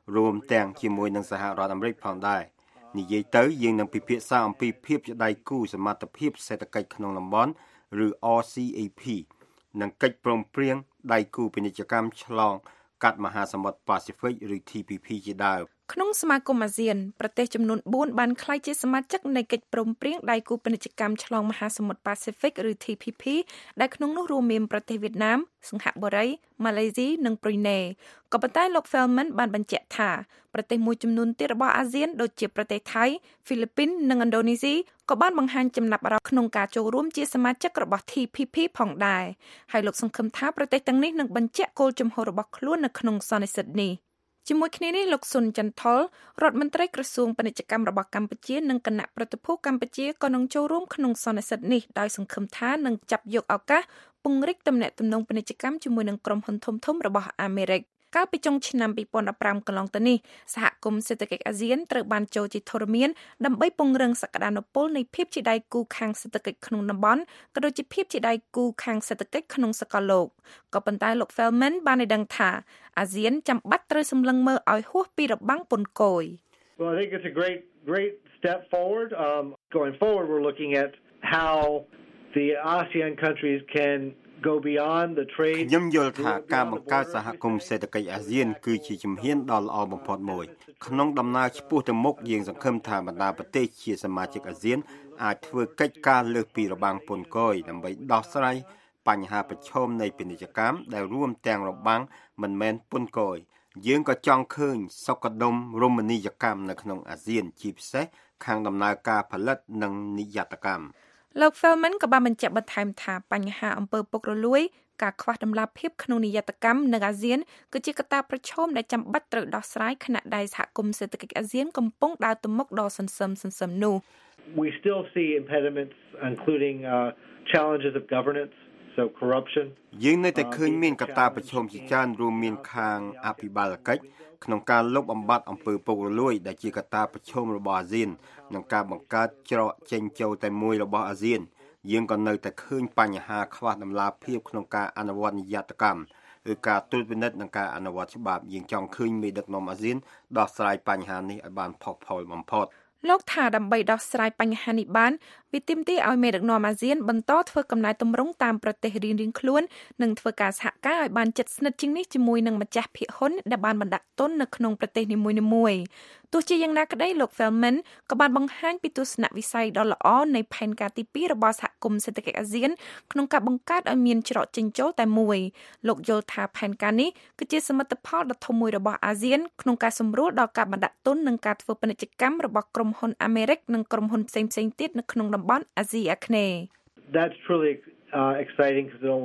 រួមទាំងជាមួយនឹងសហរដ្ឋអាមេរិកផងដែរនិយាយទៅយើងនឹងពិភាក្សាអំពីភាពជាដៃគូសមត្ថភាពសេដ្ឋកិច្ចក្នុងតំបន់ឬ RCEP និងកិច្ចព្រមព្រៀងដៃគូពាណិជ្ជកម្មឆ្លងកាត់មហាសមុទ្រប៉ាស៊ីហ្វិកឬ TPP ជាដើមក្នុងសមាគមអាស៊ានប្រទេសចំនួន4បានក្លាយជាសមាជិកនៃកិច្ចព្រមព្រៀងដៃគូពាណិជ្ជកម្មឆ្លងមហាសមុទ្រប៉ាស៊ីហ្វិកឬ TPP ដែលក្នុងនោះរួមមានប្រទេសវៀតណាមសិង្ហបុរីម៉ាឡេស៊ីនិងប្រ៊ុយណេក៏ប៉ុន្តែលោក Feldman បានបញ្ជាក់ថាប្រទេសមួយចំនួនទៀតរបស់អាស៊ានដូចជាប្រទេសថៃហ្វីលីពីននិងឥណ្ឌូនេស៊ីក៏បានបង្ហាញចំណាប់អារម្មណ៍ក្នុងការចូលរួមជាសមាជិករបស់ TPP ផងដែរហើយលោកសង្ឃឹមថាប្រទេសទាំងនេះនឹងបញ្ជាក់គោលជំហររបស់ខ្លួននៅក្នុងសន្និសីទនេះជាមួយគ្នានេះលោកស៊ុនចន្ទថុលរដ្ឋមន្ត្រីក្រសួងពាណិជ្ជកម្មរបស់កម្ពុជានិងគណៈប្រតិភូកម្ពុជាក៏នឹងចូលរួមក្នុងសន្និសីទនេះដោយសង្ឃឹមថានឹងចាប់យកឱកាសពង្រីកទំនាក់ទំនងពាណិជ្ជកម្មជាមួយនឹងក្រុមហ៊ុនធំៗរបស់អាមេរិកកាលពីចុងឆ្នាំ2015កន្លងទៅនេះសហគមន៍សេដ្ឋកិច្ចអាស៊ានត្រូវបានចូលជាធរមានដើម្បីពង្រឹងសក្តានុពលនៃភាពជាដៃគូខាងសេដ្ឋកិច្ចក្នុងតំបន់ក៏ដូចជាភាពជាដៃគូខាងសេដ្ឋកិច្ចក្នុងសកលលោកក៏ប៉ុន្តែលោក Feldman បានឲ្យដឹងថាអាស៊ានចាំបាច់ត្រូវសម្លឹងមើលឲ្យហួសពីរបាំងពន្ធគយ Well, I think it's a great step forward. Going forward, we're looking at how the ASEAN countries can go beyond the trade ខ្ញុំយល់ថាការបង្កើតសហគមន៍សេដ្ឋកិច្ចអាស៊ានគឺជាជំហានដ៏ល្អបំផុតមួយក្នុងដំណើរឆ្ពោះទៅមុខយើងសង្ឃឹមថាបណ្ដាប្រទេសជាសមាជិកអាស៊ានអាចធ្វើកិច្ចការលើសពីរបាំងពន្ធគយដើម្បីដោះស្រាយបញ្ហាប្រឈមនៃពាណិជ្ជកម្មដែលរួមទាំងរបាំងមិនមែនពន្ធគយយើងក៏ចង់ឃើញសុខដុមរមណីយកម្មនៅក្នុងអាស៊ានជាពិសេសខាងដំណើរការផលិតនិងនិយត្តកម្មលោក Feldman ក៏បានបញ្ជាក់បន្ថែមថាបញ្ហាអំពើពុករលួយការខ្វះតម្លាភាពក្នុងនិយត្តកម្មនៅអាស៊ានគឺជាកត្តាប្រឈមដែលចាំបាច់ត្រូវដោះស្រាយខណៈដែលសហគមន៍សេដ្ឋកិច្ចអាស៊ានកំពុងដើរទៅមុខដ៏សន្សឹមនោះ We still see impediments including challenges of governance so corruption យើងនៅតែឃើញមានកត្តាប្រឈមជាច្រើនរួមមានខាងអភិបាលកិច្ចក្នុងការលុបបំបាត់អំពើពុករលួយដែលជាកត្តាប្រឈមរបស់អាស៊ាននិងការបង្កើតច្រកចេញចូលតែមួយរបស់អាស៊ានយើងក៏នៅតែឃើញបញ្ហាខ្វះតម្លាភាពក្នុងការអនុវត្តនិយត្តកម្មឬការត្រួតពិនិត្យនិងការអនុវត្តច្បាប់យើងចង់ឃើញមេដឹកនាំអាស៊ានដោះស្រាយបញ្ហានេះឲ្យបានផុសផុលបំផុតលោកថាដើម្បីដោះស្រាយបញ្ហានេះបានវាទាមទារឲ្យមេដឹកនាំអាស៊ានបន្តធ្វើកំណែទម្រង់តាមប្រទេសរៀងៗខ្លួននិងធ្វើការសហការឲ្យបានជិតស្និទ្ធជាងនេះជាមួយនឹងម្ចាស់ភាគហ៊ុនដែលបានបណ្ដាក់ទុននៅក្នុងប្រទេសនីមួយៗទោះជាយ៉ាងណាក្តីលោក Feldman ក៏បានបង្ហាញពីទស្សនវិស័យដ៏ល្អនៃផែនការទី2របស់សហគមន៍សេដ្ឋកិច្ចអាស៊ានក្នុងការបង្កើតឲ្យមានច្រកចេញចូលតែមួយលោកយល់ថាផែនការនេះគឺជាសមិទ្ធផលដ៏ធំមួយរបស់អាស៊ានក្នុងការសម្រួលដល់ការបណ្ដាក់ទុននិងការធ្វើពាណិជ្ជកម្មរបស់ក្រុមហ៊ុនអាមេរិកនិងក្រុមហ៊ុនផ្សេងៗទៀតនៅក្នុងតំបន់អាស៊ីអាគ្នេយ៍ That's truly exciting because it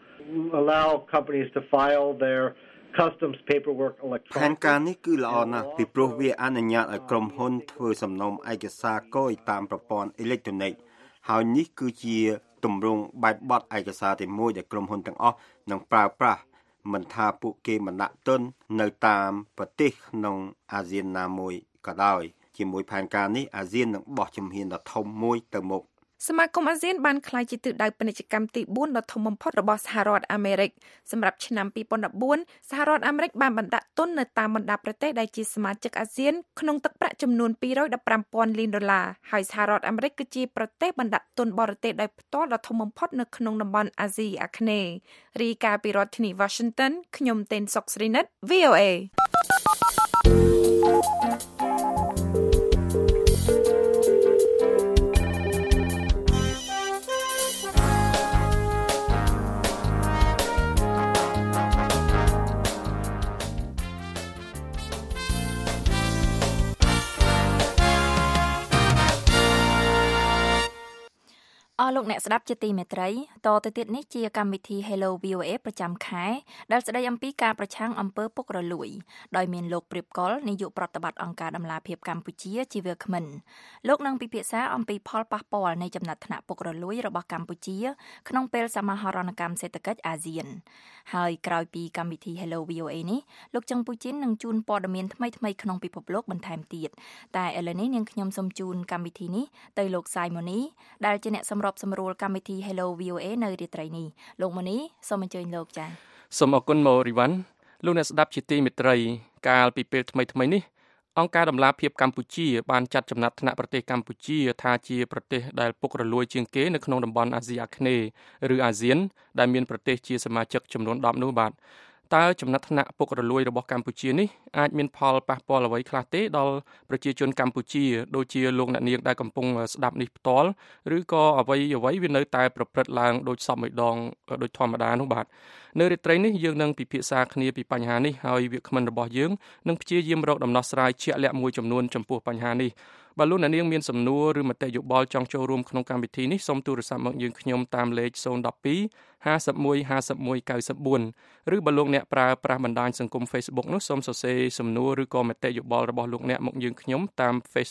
allow companies to file their customs paperwork electronically ផែនការនេះគឺល្អណាស់ពីព្រោះវាអនុញ្ញាតឲ្យក្រុមហ៊ុនធ្វើសំណុំឯកសារគយតាមប្រព័ន្ធអេឡិចត្រូនិកហើយនេះគឺជាទម្រង់បែបបទឯកសារទីមួយដែលក្រុមហ៊ុនទាំងអស់នឹងប្រើប្រាស់មិនថាពួកគេបណ្ដាក់ទុននៅតាមប្រទេសក្នុងអាស៊ានណាមួយក៏ដោយជាមួយផែនការនេះអាស៊ាននឹងបោះជំហានដ៏ធំមួយទៅមុខសមាគមអាស៊ានបានក្លាយជាទិសដៅពាណិជ្ជកម្មទី4ដ៏ធំបំផុតរបស់សហរដ្ឋអាមេរិកសម្រាប់ឆ្នាំ2014សហរដ្ឋអាមេរិកបានបណ្ដាក់ទុននៅតាមបណ្ដាប្រទេសដែលជាសមាជិកអាស៊ានក្នុងទឹកប្រាក់ចំនួន$215 លានហើយសហរដ្ឋអាមេរិកគឺជាប្រទេសបណ្ដាក់ទុនបរទេសដោយផ្ទាល់ដ៏ធំបំផុតនៅក្នុងតំបន់អាស៊ីអាគ្នេយ៍រីកាពីរដ្ឋធានី Washington ខ្ញុំតេនសុកស្រីនិត VOA លោកអ្នកស្ដាប់ជាទីមេត្រីតទៅទៀតនេះជាកម្មវិធី Hello VOA ប្រចាំខែដែលស្ដីអំពីការប្រឆាំងអំពើពុករលួយដោយមានលោកព្រៀបកុលនាយកប្រតិបត្តិអង្គការដំឡាភិបកម្ពុជាជាវាគ្មិនលោកនឹងពិភាក្សាអំពីផលប៉ះពាល់នៃចំណាត់ថ្នាក់ពុករលួយរបស់កម្ពុជាក្នុងពេលសមាហរណកម្មសេដ្ឋកិច្ចអាស៊ានហើយក្រោយពីកម្មវិធី Hello VOA នេះលោកចុងពូជីននឹងជូនព័ត៌មានថ្មីៗក្នុងពិភពលោកបន្ថែមទៀតតែឥឡូវនេះនាងខ្ញុំសូមជូនកម្មវិធីនេះទៅលោកសាយម៉ូនីដែលជាអ្នកសម្របសម្រួលកម្មវិធី Hello VOA នៅរាត្រីនេះលោកម៉ូនីសូមអញ្ជើញលោកចា៎សូមអរគុណម៉ូរីវ៉ាន់លោកអ្នកស្ដាប់ជាទីមេត្រីកាលពីពេលថ្មីនេះអង្គការដំឡាភិបកម្ពុជាបានចាត់ចំណាត់ថ្នាក់ប្រទេសកម្ពុជាថាជាប្រទេសដែលពុករលួយជាងគេនៅក្នុងតំបន់អាស៊ីអាគ្នេយ៍ឬអាស៊ានដែលមានប្រទេសជាសមាជិកចំនួន10នោះបាទតើចំណាត់ថ្នាក់ពុករលួយរបស់កម្ពុជានេះអាចមានផលប៉ះពាល់អ្វីខ្លះទេដល់ប្រជាជនកម្ពុជាដូចជាលោកអ្នកនាងដែលកំពុងស្ដាប់នេះផ្ទាល់ឬក៏អ្វីវានៅតែប្រព្រឹត្តឡើងដូចសពមួយដងដូចធម្មតានោះបាទនៅរាត្រីនេះយើងនឹងពិភាក្សាគ្នាពីបញ្ហានេះហើយវាគ្មិនរបស់យើងនឹងព្យាយាមរកដំណោះស្រាយជាក់លាក់មួយចំនួនចំពោះបញ្ហានេះបើលោកអ្នកនាងមានសំណួរឬមតិយោបល់ចង់ចូលរួមក្នុងកម្មវិធីនេះសូមទូរស័ព្ទមកយើងខ្ញុំតាមលេខ012 51 51 94ឬបើលោកអ្នកប្រើប្រាស់បណ្ដាញសង្គម Facebook នោះសូមសរសេរសំណួរឬក៏មតិយោបល់របស់លោកអ្នកមកយើងខ្ញុំតាម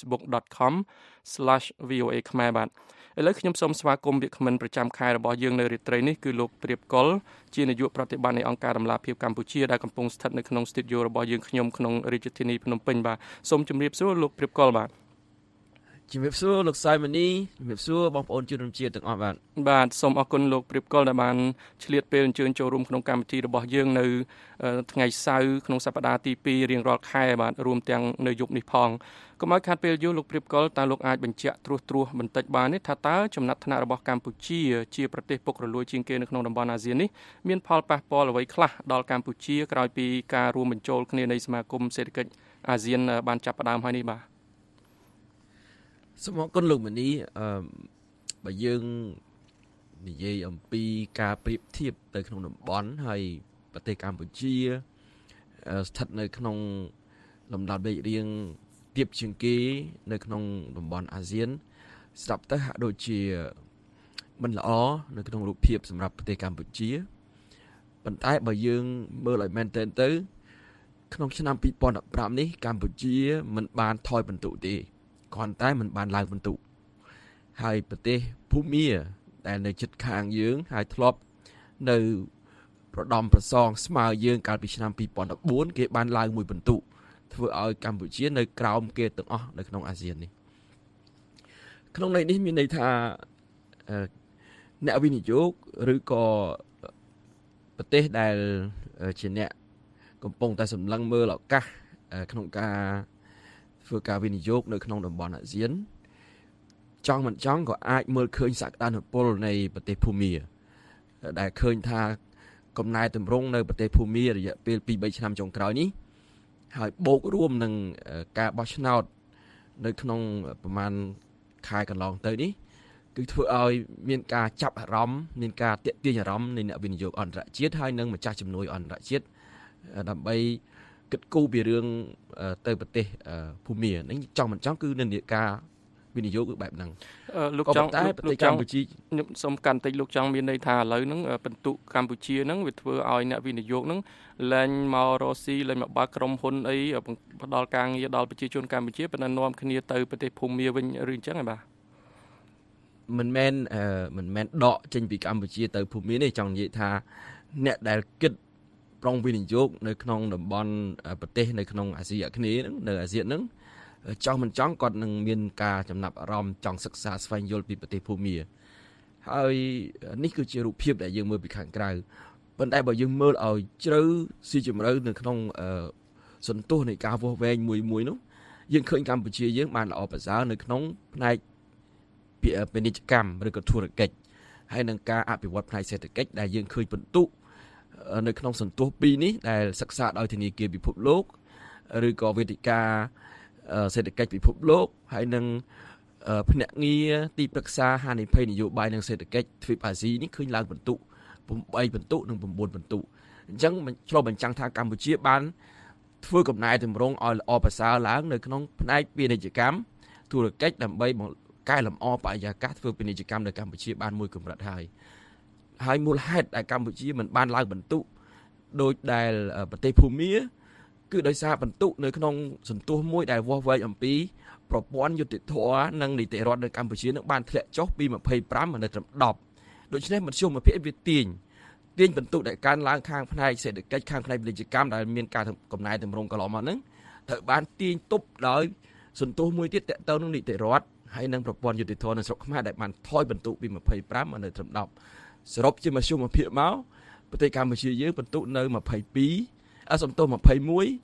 facebook.com/voa ខ្មែរបាទឥឡូវខ្ញុំសូមស្វាគមន៍វាគ្មិនប្រចាំខែរបស់យើងនៅរាត្រីនេះគឺលោកព្រាបកុលជានាយកប្រតិបត្តិនៃអង្គការដំឡាភិបកម្ពុជាដែលកំពុងស្ថិតនៅក្នុងស្ទូឌីយោរបស់យើងខ្ញុំក្នុងរាជធានីភ្នំពេញបាទសូមជម្រាបសួរលោកព្រាបកុលបាទជំរាបសួរលោកសាយម៉ានីជំរាបសួរបងប្អូនជនរួមជាតិទាំងអស់បាទសូមអរគុណលោកព្រាបកុលដែលបានឆ្លៀតពេលអញ្ជើញចូលរួមក្នុងកម្មវិធីរបស់យើងនៅថ្ងៃសៅរ៍ក្នុងសប្តាហ៍ទី2រៀងរាល់ខែបាទរួមទាំងនៅយប់នេះផងកុំឲ្យខាតពេលយូរលោកព្រាបកុលតើលោកអាចបញ្ជាក់ត្រួសបន្តិចបានទេថាតើចំណាត់ថ្នាក់របស់កម្ពុជាជាប្រទេសពុករលួយជាងគេនៅក្នុងតំបន់អាស៊ាននេះមានផលប៉ះពាល់អ្វីខ្លះដល់កម្ពុជាក្រោយពីការរួមបញ្ចូលគ្នានៃសមាគមសេដ្ឋកិច្ចអាស៊ានបានចាប់ផ្ដើមហើយនេះបាទសូមអរគុណលោកម៉ានីបើយើងនិយាយអំពីការប្រៀបធៀបទៅក្នុងតំបន់ហើយប្រទេសកម្ពុជាស្ថិតនៅក្នុងលំដាប់លេខរៀងទាបជាងគេនៅក្នុងតំបន់អាស៊ានស្ដាប់ទៅហាក់ដូចជាមិនល្អនៅក្នុងរូបភាពសម្រាប់ប្រទេសកម្ពុជាប៉ុន្តែបើយើងមើលឲ្យមែនទែនទៅក្នុងឆ្នាំ2015នេះកម្ពុជាមិនបានថយបន្ទុទេគ្រាន់តែមិនបានឡើងបន្ទុហើយប្រទេសភូមាដែលនៅជិតខាងយើងហើយធ្លាប់នៅប្រដំប្រសងស្មើយើងកាលពីឆ្នាំ2014គេបានឡើងមួយបន្ទុធ្វើឲ្យកម្ពុជានៅក្រោមគេទាំងអស់នៅក្នុងអាស៊ាននេះក្នុងន័យនេះមានន័យថាអ្នកវិនិយោគឬក៏ប្រទេសដែលជាអ្នកកំពុងតែសម្លឹងមើលឱកាសក្នុងការធ្វើការវិនិយោគនៅក្នុងតំបន់អាស៊ានចង់មិនចង់ក៏អាចមើលឃើញសក្តានុពលនៃប្រទេសភូមាដែលឃើញថាកំណែតម្រង់នៅប្រទេសភូមារយៈពេល 2-3 ឆ្នាំចុងក្រោយនេះហើយបូករួមនឹងការបោះឆ្នោតនៅក្នុងប្រមាណខែកន្លងទៅនេះគឺធ្វើឲ្យមានការចាប់អារម្មណ៍មានការទាក់ទាញអារម្មណ៍នៃអ្នកវិនិយោគអន្តរជាតិហើយនិងម្ចាស់ជំនួយអន្តរជាតិដើម្បីគិតគូរពីរឿងទៅប្រទេសភូមានេះចង់មិនចង់គឺនិន្នាការវិនិយោគគឺបែបហ្នឹងលោកចង់ប្រទេសកម្ពុជាខ្ញុំសូមកាន់តិចលោកចង់មានន័យថាឥឡូវហ្នឹងបន្ទុកកម្ពុជាហ្នឹងវាធ្វើឲ្យអ្នកវិនិយោគហ្នឹងលែងមករកស៊ីលែងមកបើកក្រុមហ៊ុនអីផ្ដល់ការងារដល់ប្រជាជនកម្ពុជាប៉ុន្តែនាំគ្នាទៅប្រទេសភូមាវិញឬអញ្ចឹងហ៎បាទមិនមែនដកចេញពីកម្ពុជាទៅភូមានេះចង់និយាយថាអ្នកដែលគិតប្រុងវិនិយោគនៅក្នុងតំបន់ប្រទេសនៅក្នុងអាស៊ីអាគ្នេយ៍ហ្នឹងនៅអាស៊ានហ្នឹងចង់មិនចង់គាត់នឹងមានការចំណាប់អារម្មណ៍ចង់សិក្សាស្វែងយល់ពីប្រទេសភូមាហើយនេះគឺជារូបភាពដែលយើងមើលពីខាងក្រៅប៉ុន្តែបើយើងមើលឲ្យជ្រៅស៊ីជម្រៅនៅក្នុងសន្ទុះនៃការវាស់វែងមួយនោះយើងឃើញកម្ពុជាយើងបានល្អប្រសើរនៅក្នុងផ្នែកពាណិជ្ជកម្មឬក៏ធុរកិច្ចហើយនឹងការអភិវឌ្ឍផ្នែកសេដ្ឋកិច្ចដែលយើងឃើញបន្ទុកនៅក្នុងសន្ទុះ2នេះដែលសិក្សាដោយធនាគារពិភពលោកឬក៏វេទិកាសេដ្ឋកិច្ចពិភពលោកហើយនឹងភ្នាក់ងារទីប្រឹក្សាហានិភ័យនយោបាយនិងសេដ្ឋកិច្ចទ្វីបអាស៊ីនេះឃើញឡើងបន្ទុក8បន្ទុកនិង9បន្ទុកអញ្ចឹងឆ្លុះបញ្ចាំងថាកម្ពុជាបានធ្វើកំណែតម្រង់ឲ្យល្អប្រសើរឡើងនៅក្នុងផ្នែកពាណិជ្ជកម្មធុរកិច្ចដើម្បីកែលម្អបរិយាកាសធ្វើពាណិជ្ជកម្មនៅកម្ពុជាបានមួយកម្រិតហើយមូលហេតុដែលកម្ពុជាមិនបានឡើងបន្ទុកដោយដែលប្រទេសភូមាគឺដោយសារបន្ទុកនៅក្នុងសន្ទុះមួយដែលវាស់វែងអំពីប្រព័ន្ធយុតិធម៌និងនីតិរដ្ឋនៅកម្ពុជានឹងបានធ្លាក់ចុះពី25មកនៅត្រឹម10ដូច្នេះមធ្យមភាពវាទាញបន្ទុកដែលកើនឡើងខាងផ្នែកសេដ្ឋកិច្ចខាងផ្នែកពាណិជ្ជកម្មដែលមានការកំណែតម្រង់កន្លងមកហ្នឹងត្រូវបានទាញទប់ដោយសន្ទុះមួយទៀតតទៅនឹងនីតិរដ្ឋហើយនិងប្រព័ន្ធយុតិធម៌នៅស្រុកខ្មែរដែលបានថយបន្ទុកពី25មកនៅត្រឹម10សរុបជាមធ្យមភាពមកប្រទេសកម្ពុជាយើងបន្ទុកនៅ22 21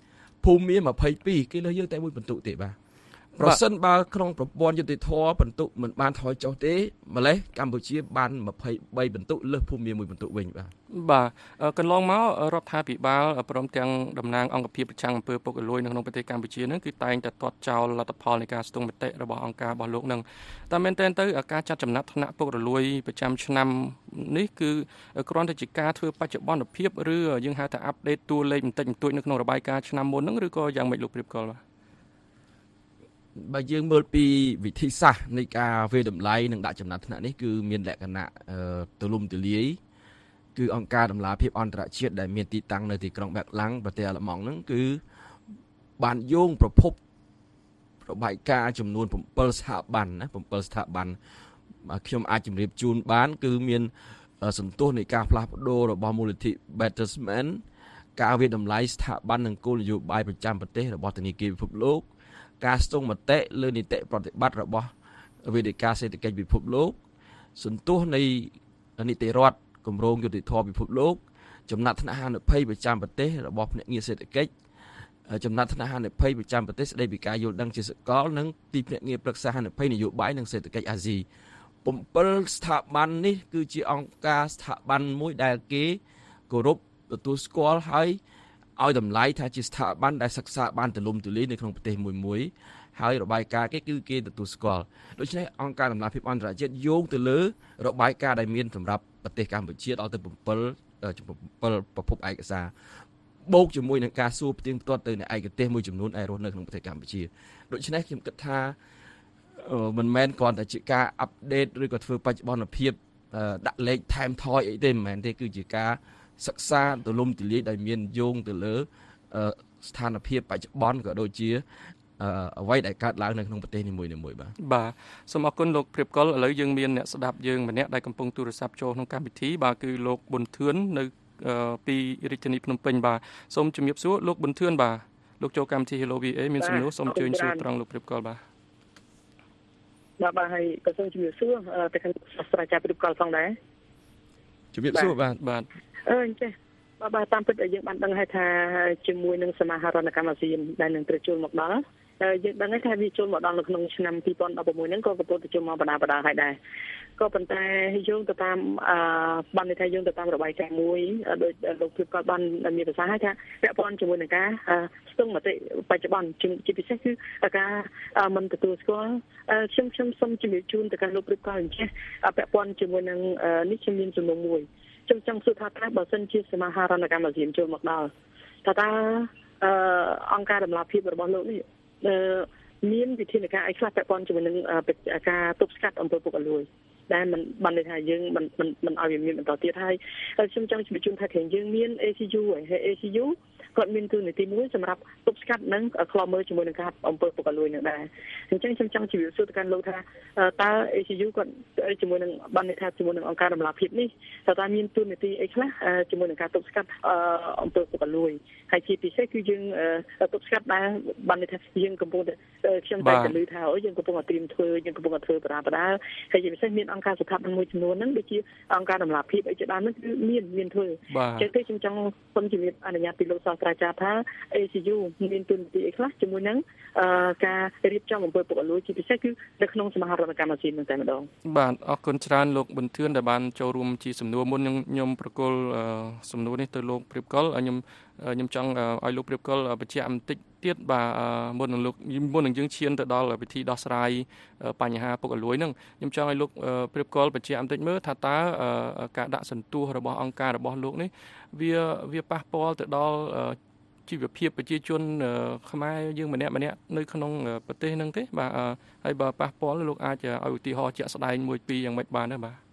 ភូមិមាន22គេលើយើងតែមួយបន្ទុកទេបាទប្រសិនបើក្នុងប្រព័ន្ធយុតិធធបន្ទុកមិនបានថយចុះទេម្លេះកម្ពុជាបាន23បន្ទុកលើសភូមិមានមួយបន្ទុកវិញបាទកន្លងមករដ្ឋាភិបាលព្រមទាំងតំណាងអង្គភាពប្រចាំអំពើពុករលួយនៅក្នុងប្រទេសកម្ពុជានឹងគឺតែងតែទាត់ចោលលទ្ធផលនៃការស្ទង់មតិរបស់អង្គការរបស់លោកនឹងតែមែនទែនទៅការចាត់ចំណាត់ថ្នាក់ពុករលួយប្រចាំឆ្នាំនេះគឺគ្រាន់តែជាការធ្វើបច្ចុប្បន្នភាពឬយើងហៅថាអាប់ដេតតួលេខបន្តិចបន្តួចនៅក្នុងរបាយការណ៍ឆ្នាំមុនហ្នឹងឬក៏យ៉ាងម៉េចលោកព្រៀបកលបាទបើយើងមើលពីវិធីសាស្ត្រនៃការវាយតម្លៃនិងដាក់ចំណាត់ថ្នាក់នេះគឺមានលក្ខណៈទូលំទូលាយគឺអង្គការដំណាភិបអន្តរជាតិដែលមានទីតាំងនៅទីក្រុងបែកឡាំងប្រទេសអាល្លឺម៉ង់ហ្នឹងគឺបានយោងប្រភពរបាយការណ៍ចំនួន7ស្ថាប័នណា7ស្ថាប័នខ្ញុំអាចជម្រាបជូនបានគឺមានសន្ទុះនៃការផ្លាស់ប្ដូររបស់មូលនិធិ Bertelsmann ការវាយតម្លៃស្ថាប័ននិងគោលនយោបាយប្រចាំប្រទេសរបស់ធនាគារពិភពលោកការស្ទង់មតិលើនីតិប្រតិបត្តិរបស់វេទិកាសេដ្ឋកិច្ចពិភពលោកសន្ទុះនៃនីតិរដ្ឋគម្រោងយុតិធធពិភពលោកចំណាត់ថ្នាក់ហានិភ័យប្រចាំប្រទេសរបស់ភ្នាក់ងារសេដ្ឋកិច្ចចំណាត់ថ្នាក់ហានិភ័យប្រចាំប្រទេសស្តីពីការយល់ដឹងជាសកលនិងទីភ្នាក់ងារប្រឹក្សាហានិភ័យនយោបាយនិងសេដ្ឋកិច្ចអាស៊ី7ស្ថាប័ននេះគឺជាអង្គការស្ថាប័នមួយដែលគេគោរពទទួលស្គាល់ហើយឲ្យតម្លៃថាជាស្ថាប័នដែលសិក្សាបានទូលំទូលាយនៅក្នុងប្រទេសមួយហើយរបាយការណ៍គេគឺគេទទួលស្គាល់ដូច្នេះអង្គការដំណាភិបអន្តរជាតិយោងទៅលើរបាយការណ៍ដែលមានសម្រាប់ប្រទេសកម្ពុជាដល់ទៅ7ប្រភពឯកសារបូកជាមួយនឹងការសួរផ្ទៀងផ្ទាត់ទៅនៃឯកទេសមួយចំនួនដែលរស់នៅក្នុងប្រទេសកម្ពុជាដូច្នេះខ្ញុំគិតថាមិនមែនគ្រាន់តែជាការអាប់ដេតឬក៏ធ្វើបច្ចុប្បន្នភាពដាក់លេខថែមថយអីទេមិនមែនទេគឺជាការសិក្សាទូលំទូលាយដែលមានយោងទៅលើស្ថានភាពបច្ចុប្បន្នក៏ដូចជាអ្វីដែលកើតឡើងនៅក្នុងប្រទេសនីមួយៗបាទសូមអរគុណលោកព្រៀបកុលឥឡូវយើងមានអ្នកស្ដាប់យើងម្នាក់ដែលកំពុងទូរស័ព្ទចូលក្នុងកម្មវិធីបាទគឺលោកប៊ុនធឿននៅពីរាជធានីភ្នំពេញបាទសូមជំរាបសួរលោកប៊ុនធឿនបាទលោកចូលកម្មវិធី Hello VA មានសំណួរសូមអញ្ជើញសួរត្រង់លោកព្រៀបកុលបាទបាទហើយក៏សូមជំរាបសួរទៅខាងសាស្ត្រាចារ្យព្រៀបកុលផងដែរជំរាបសួរបាទអញ្ចឹងបាទតាមពិតយើងបានដឹងហើយថាជាមួយនឹងសមាហរណកម្មអាស៊ានដែលនឹងត្រូវចូលមកដល់យើងដឹងថាវាចូលមកដល់នៅក្នុងឆ្នាំ2016ហ្នឹងក៏កំពុងតែចូលមកបណ្ដាហើយដែរក៏ប៉ុន្តែយោងទៅតាមបានន័យថាយោងទៅតាមរបាយការណ៍មួយដោយលោកព្រៀបកុលបានមានប្រសាសន៍ថាពាក់ព័ន្ធជាមួយនឹងការស្ទង់មតិបច្ចុប្បន្នជាពិសេសគឺការមិនទទួលស្គាល់ខ្ញុំសូមជំរាបជូនទៅកាន់លោកព្រៀបកុលអញ្ចឹងពាក់ព័ន្ធជាមួយនឹងនេះខ្ញុំមានសំណួរមួយខ្ញុំចង់សួរថាបើសិនជាសមាហរណកម្មអាស៊ានចូលមកដល់តើអង្គការដំណាភិបរបស់លោកនេះមានវិធានការអីខ្លះពាក់ព័ន្ធជាមួយនឹងការទប់ស្កាត់អំពើពុករលួយដែលมันបានន័យថាយើងមិនឲ្យវាមានបន្តទៀតហើយខ្ញុំចង់ជម្រាបជូនថាខាងយើងមាន ACU ហើយ ACU គាត់មានទូនាទីមួយសម្រាប់ទប់ស្កាត់និងខ្លាំមើលជាមួយនឹងការអំពើពុករលួយនឹងដែរអញ្ចឹងខ្ញុំចង់ជម្រាបសួរទៅកាន់លោកថាតើ ACU គាត់ជាមួយនឹងបានន័យថាជាមួយនឹងអង្គការដំណាភិបនេះតើមានទូនាទីអីខ្លះជាមួយនឹងការទប់ស្កាត់អំពើពុករលួយហើយជាពិសេសគឺយើងទប់ស្កាត់ដែរបានន័យថាយើងកំពុងតែខ្ញុំតែកលឺថាយើងកំពុងតែត្រៀមធ្វើយើងកំពុងតែធ្វើបដាហើយជាពិសេសមានអង្គការស្ថាប័នមួយចំនួនហ្នឹងដូចជាអង្គការដំណាភិបអីជាដើមហ្នឹងគឺមានធ្វើអញ្ចឹងទេខ្ញុំចង់សូមជំរាបអនុញ្ញាតពីលោកសាស្ត្រាចារ្យថា ACU មានទូនាទីអីខ្លះជាមួយនឹងការរៀបចំអំពើពុករលួយជាពិសេសគឺនៅក្នុងសមាហរណកម្មអាស៊ាននឹងតែម្ដងបាទអរគុណច្រើនលោកប៊ុនធឿនដែលបានចូលរួមជាសំណួរមុនខ្ញុំប្រកល់សំណួរនេះទៅលោកព្រៀបកុលខ្ញុំចង់ឲ្យលោកព្រៀបកុលបញ្ជាក់បន្តិចទៀតបាទមុននឹងយើងឈានទៅដល់វិធីដោះស្រាយបញ្ហាពុករលួយហ្នឹងខ្ញុំចង់ឲ្យលោកព្រៀបកុលបញ្ជាក់បន្តិចមើលថាតើការដាក់សន្ទុះរបស់អង្គការរបស់លោកនេះវាប៉ះពាល់ទៅដល់ជីវភាពប្រជាជនខ្មែរយើងម្នាក់នៅក្នុងប្រទេសហ្នឹងទេបាទហើយបើប៉ះពាល់លោកអាចឲ្យឧទាហរណ៍ជាក់ស្ដែងមួយពីរយ៉ាងម៉េចបានដែរបាទ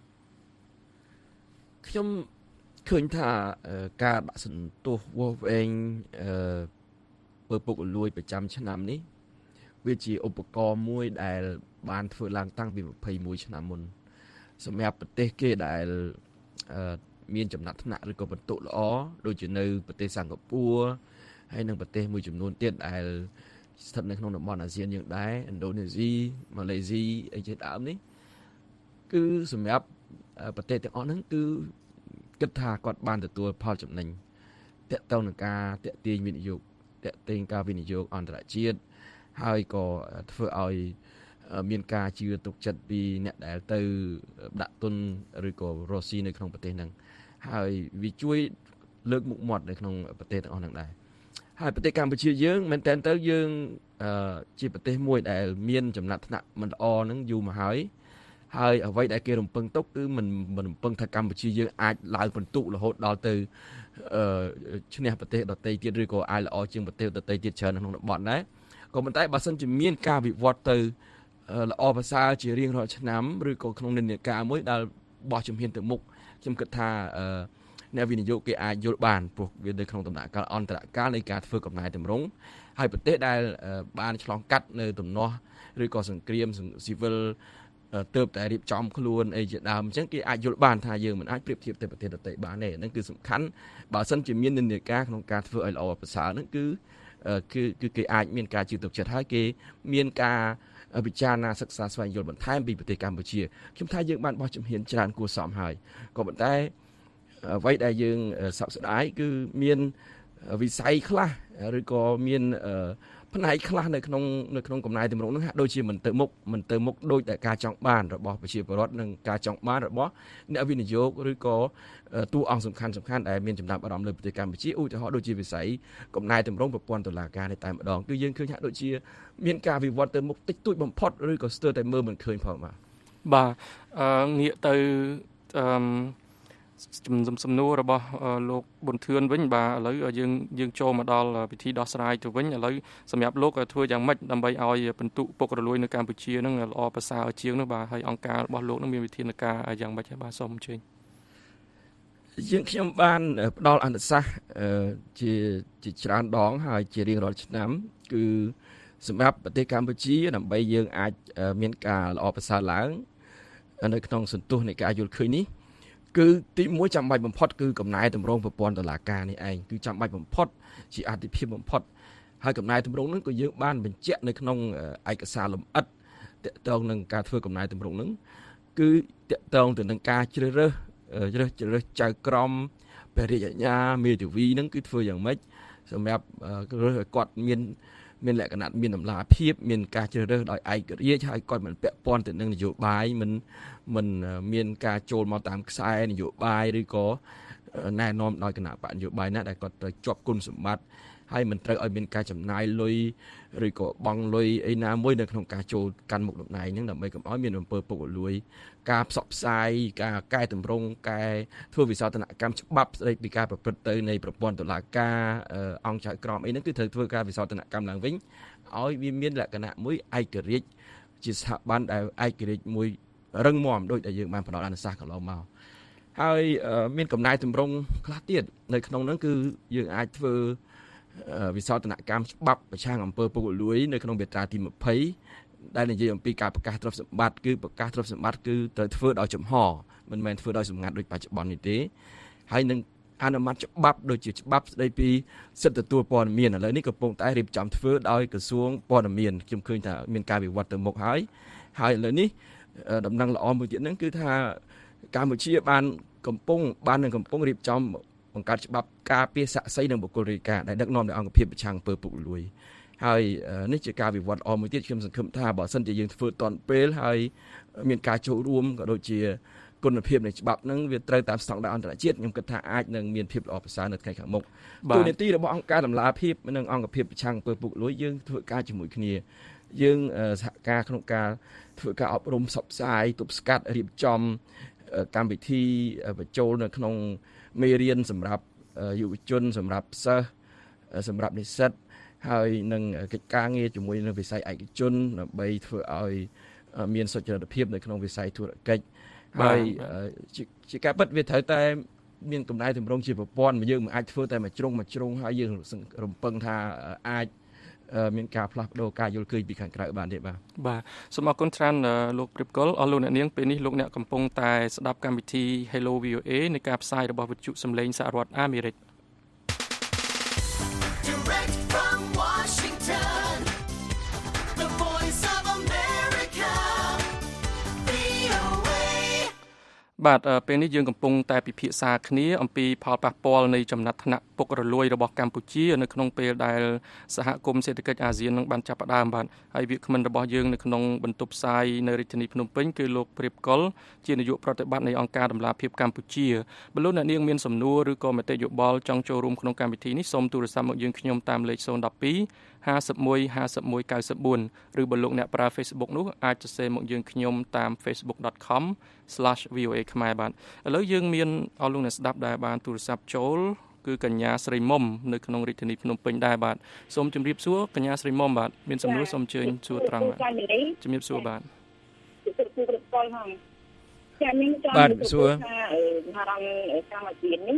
ខ្ញុំឃើញថាការដាក់សន្ទុះវាស់វែងពុករលួយប្រចាំឆ្នាំនេះវាជាឧបករណ៍មួយដែលបានធ្វើឡើងតាំងពី21ឆ្នាំមុនសម្រាប់ប្រទេសគេដែលមានចំណាត់ថ្នាក់ឬក៏បន្ទុកល្អដូចជានៅប្រទេសសិង្ហបុរីហើយនិងប្រទេសមួយចំនួនទៀតដែលស្ថិតនៅក្នុងតំបន់អាស៊ានយើងដែរឥណ្ឌូនេស៊ីម៉ាឡេស៊ីអីជាដើមនេះគឺសម្រាប់ប្រទេសទាំងអស់ហ្នឹងគឺគិតថាគាត់បានទទួលផលចំណេញទាក់ទងនឹងការទាក់ទាញវិនិយោគតាក់ទងការវិនិយោគអន្តរជាតិហើយក៏ធ្វើឲ្យមានការជឿទុកចិត្តពីអ្នកដែលទៅដាក់ទុនឬក៏រស់ស៊ីនៅក្នុងប្រទេសហ្នឹងហើយវាជួយលើកមុខមាត់នៅក្នុងប្រទេសទាំងអស់ហ្នឹងដែរហើយប្រទេសកម្ពុជាយើងមែនតើទៅយើងជាប្រទេសមួយដែលមានចំណាត់ថ្នាក់មិនល្អហ្នឹងយូរមកហើយអ្វីដែលគេរំពឹងទុកគឺមិនរំពឹងថាកម្ពុជាយើងអាចឡើងពិន្ទុរហូតដល់ទៅឈ្នះប្រទេសដទៃទៀតឬក៏អាចល្អជាងប្រទេសដទៃទៀតច្រើនក្នុងតំបន់ដែរក៏ប៉ុន្តែបើសិនជាមានការវិវត្តទៅល្អប្រសើរជារៀងរាល់ឆ្នាំឬក៏ក្នុងនិន្នាការមួយដែលបោះជំហានទៅមុខខ្ញុំគិតថាអ្នកវិនិយោគគេអាចយល់បានព្រោះវានៅក្នុងដំណាក់កាលអន្តរកាលនៃការធ្វើកំណែតម្រង់ហើយប្រទេសដែលបានឆ្លងកាត់នៅទំនាស់ឬក៏សង្គ្រាមស៊ីវិលទើបតែរៀបចំខ្លួនអីជាដើមអញ្ចឹងគេអាចយល់បានថាយើងមិនអាចប្រៀបធៀបទៅប្រទេសដទៃបានទេហ្នឹងគឺសំខាន់បើសិនជាមាននិន្នាការក្នុងការធ្វើឲ្យល្អប្រសើរហ្នឹងគឺគេអាចមានការជឿទុកចិត្តហើយគេមានការពិចារណាសិក្សាស្វែងយល់បន្ថែមពីប្រទេសកម្ពុជាខ្ញុំថាយើងបានបោះជំហានច្រើនគួរសមហើយក៏ប៉ុន្តែអ្វីដែលយើងសោកស្ដាយគឺមានវិស័យខ្លះឬក៏មានផ្នែកខ្លះនៅក្នុងកំណែតម្រង់ហ្នឹងហាក់ដូចជាមិនទៅមុខដូចតែការចង់បានរបស់ប្រជាពលរដ្ឋនិងការចង់បានរបស់អ្នកវិនិយោគឬក៏តួអង្គសំខាន់ដែលមានចំណាប់អារម្មណ៍លើប្រទេសកម្ពុជាឧទាហរណ៍ដូចជាវិស័យកំណែតម្រង់ប្រព័ន្ធតុលាការនេះតែម្ដងគឺយើងឃើញហាក់ដូចជាមានការវិវត្តទៅមុខតិចតួចបំផុតឬក៏ស្ទើរតែមើលមិនឃើញផងបាទងាកទៅសំណួររបស់លោកប៊ុនធឿនវិញបាទឥឡូវយើងចូលមកដល់ពិធីដោះស្រាយទៅវិញឥឡូវសម្រាប់លោកធ្វើយ៉ាងម៉េចដើម្បីឲ្យពិន្ទុពុករលួយនៅកម្ពុជានឹងល្អប្រសើរជាងនោះបាទហើយអង្គការរបស់លោកនឹងមានវិធានការយ៉ាងម៉េចហើយបាទសូមអញ្ជើញខ្ញុំបានផ្ដល់អនុសាសន៍ជាច្រើនដងហើយជារៀងរាល់ឆ្នាំគឺសម្រាប់ប្រទេសកម្ពុជាដើម្បីយើងអាចមានការល្អប្រសើរឡើងនៅក្នុងសន្ទុះនៃការយល់ឃើញនេះគឺទីមួយចាំបាច់បំផុតគឺកំណែតម្រង់ប្រព័ន្ធតុលាការនេះឯងគឺចាំបាច់បំផុតជាអាទិភាពបំផុតហើយកំណែតម្រង់ហ្នឹងក៏យើងបានបញ្ជាក់នៅក្នុងឯកសារលម្អិតទាក់ទងនឹងការធ្វើកំណែតម្រង់ហ្នឹងគឺទាក់ទងទៅនឹងការជ្រើសរើសចៅក្រមព្រះរាជអាជ្ញាមេធាវីហ្នឹងគឺធ្វើយ៉ាងម៉េចសម្រាប់រើសឲ្យគាត់មានលក្ខណៈមានតម្លាភាពមានការជ្រើសរើសដោយឯករាជ្យហើយគាត់មិនពាក់ព័ន្ធទៅនឹងនយោបាយមិនមានការចូលមកតាមខ្សែនយោបាយឬក៏ណែនាំដោយគណៈបកនយោបាយណាដែលគាត់ត្រូវជាប់គុណសម្បត្តិហើយមិនត្រូវឲ្យមានការចំណាយលុយឬក៏បង់លុយអីណាមួយនៅក្នុងការចូលកាន់មុខតំណែងហ្នឹងដើម្បីកុំឲ្យមានអំពើពុករលួយការផ្សព្វផ្សាយការកែតម្រង់កែធ្វើវិសោធនកម្មច្បាប់ស្ដីពីការប្រព្រឹត្តទៅនៃប្រព័ន្ធតុលាការអង្គចៅក្រមអីហ្នឹងគឺត្រូវធ្វើការវិសោធនកម្មឡើងវិញឲ្យវាមានលក្ខណៈមួយឯករាជ្យជាស្ថាប័នដែលឯករាជ្យមួយរឹងមាំដូចដែលយើងបានផ្ដល់អនុសាសន៍កន្លងមកហើយមានកំណែតម្រង់ខ្លះទៀតនៅក្នុងហ្នឹងគឺយើងអាចធ្វើវិសោធនកម្មច្បាប់ប្រឆាំងអំពើពុករលួយនៅក្នុងមាត្រាទី20ដែលនិយាយអំពីការប្រកាសទ្រព្យសម្បត្តិគឺប្រកាសទ្រព្យសម្បត្តិគឺត្រូវធ្វើដោយចំហមិនមែនធ្វើដោយសម្ងាត់ដូចបច្ចុប្បន្ននេះទេហើយនឹងអនុម័តច្បាប់ដូចជាច្បាប់ស្ដីពីសិទ្ធិទទួលព័ត៌មានឥឡូវនេះកំពុងតែរៀបចំធ្វើដោយក្រសួងព័ត៌មានខ្ញុំឃើញថាមានការវិវត្តទៅមុខហើយឥឡូវនេះដំណឹងល្អមួយទៀតហ្នឹងគឺថាកម្ពុជាបានកំពុងរៀបចំបង្កើតច្បាប់ការពារស័ក្តិសិទ្ធិនិងបុគ្គលរាជការដែលដឹកនាំដោយអង្គភាពប្រឆាំងអំពើពុករលួយហើយនេះជាការវិវត្តល្អមួយទៀតខ្ញុំសង្ឃឹមថាបើសិនជាយើងធ្វើទាន់ពេលហើយមានការចូលរួមក៏ដូចជាគុណភាពនៃច្បាប់ហ្នឹងវាត្រូវតាមស្តង់ដារអន្តរជាតិខ្ញុំគិតថាអាចនឹងមានភាពល្អប្រសើរនៅថ្ងៃខាងមុខទូនាទីរបស់អង្គការដំឡាភិបនិងអង្គភាពប្រឆាំងអំពើពុករលួយយើងធ្វើការជាមួយគ្នាយើងសហការក្នុងការធ្វើការអប់រំផ្សព្វផ្សាយទប់ស្កាត់រៀបចំកម្មវិធីបញ្ចូលនៅក្នុងមេរៀនសម្រាប់យុវជនសម្រាប់សិស្សសម្រាប់និស្សិតហើយនឹងកិច្ចការងារជាមួយនឹងវិស័យឯកជនដើម្បីធ្វើឲ្យមានសុចរិតភាពនៅក្នុងវិស័យធុរកិច្ចហើយជាការពិតវាត្រូវតែមានកំណែតម្រង់ជាប្រព័ន្ធយើងមិនអាចធ្វើតែមួយជ្រុងហើយយើងរំពឹងថាអាចមានការផ្លាស់ប្ដូរការយល់ឃើញពីខាងក្រៅបានទេបាទសូមអរគុណច្រើនលោកព្រិបកុលអស់លោកអ្នកនាងពេលនេះលោកអ្នកកំពុងតែស្ដាប់កម្មវិធី Hello VOA នៃការផ្សាយរបស់វិទ្យុសំឡេងសហរដ្ឋអាមេរិកបាទពេលនេះយើងកំពុងតែពិភាក្សាគ្នាអំពីផលប៉ះពាល់នៃចំណាត់ថ្នាក់ពុករលួយរបស់កម្ពុជានៅក្នុងពេលដែលសហគមន៍សេដ្ឋកិច្ចអាស៊ាននឹងបានចាប់ផ្ដើមបាទហើយវាគ្មិនរបស់យើងនៅក្នុងបន្ទប់ផ្សាយនៅរាជធានីភ្នំពេញគឺលោកព្រាបកុលជានាយកប្រតិបត្តិនៃអង្គការដំឡាភិបកម្ពុជាបើលោកអ្នកនាងមានសំណួរឬក៏មតិយោបល់ចង់ចូលរួមក្នុងកម្មវិធីនេះសូមទូរស័ព្ទមកយើងខ្ញុំតាមលេខ012 51 51 94 ឬបើលោកអ្នកប្រើ Facebook នោះអាចសរសេរមកយើងខ្ញុំតាម facebook.com/voa ខ្មែរបាទឥឡូវយើងមានអស់លោកអ្នកស្ដាប់ដែលបានទូរស័ព្ទចូលគឺកញ្ញាស្រីមុំនៅក្នុងរាជធានីភ្នំពេញដែរបាទសូមជម្រាបសួរកញ្ញាស្រីមុំបាទមានសំណួរសូមអញ្ជើញសួរត្រង់បាទជម្រាបសួរបាទបាទសួរអារម្មណ៍កម្មវិធីនេះ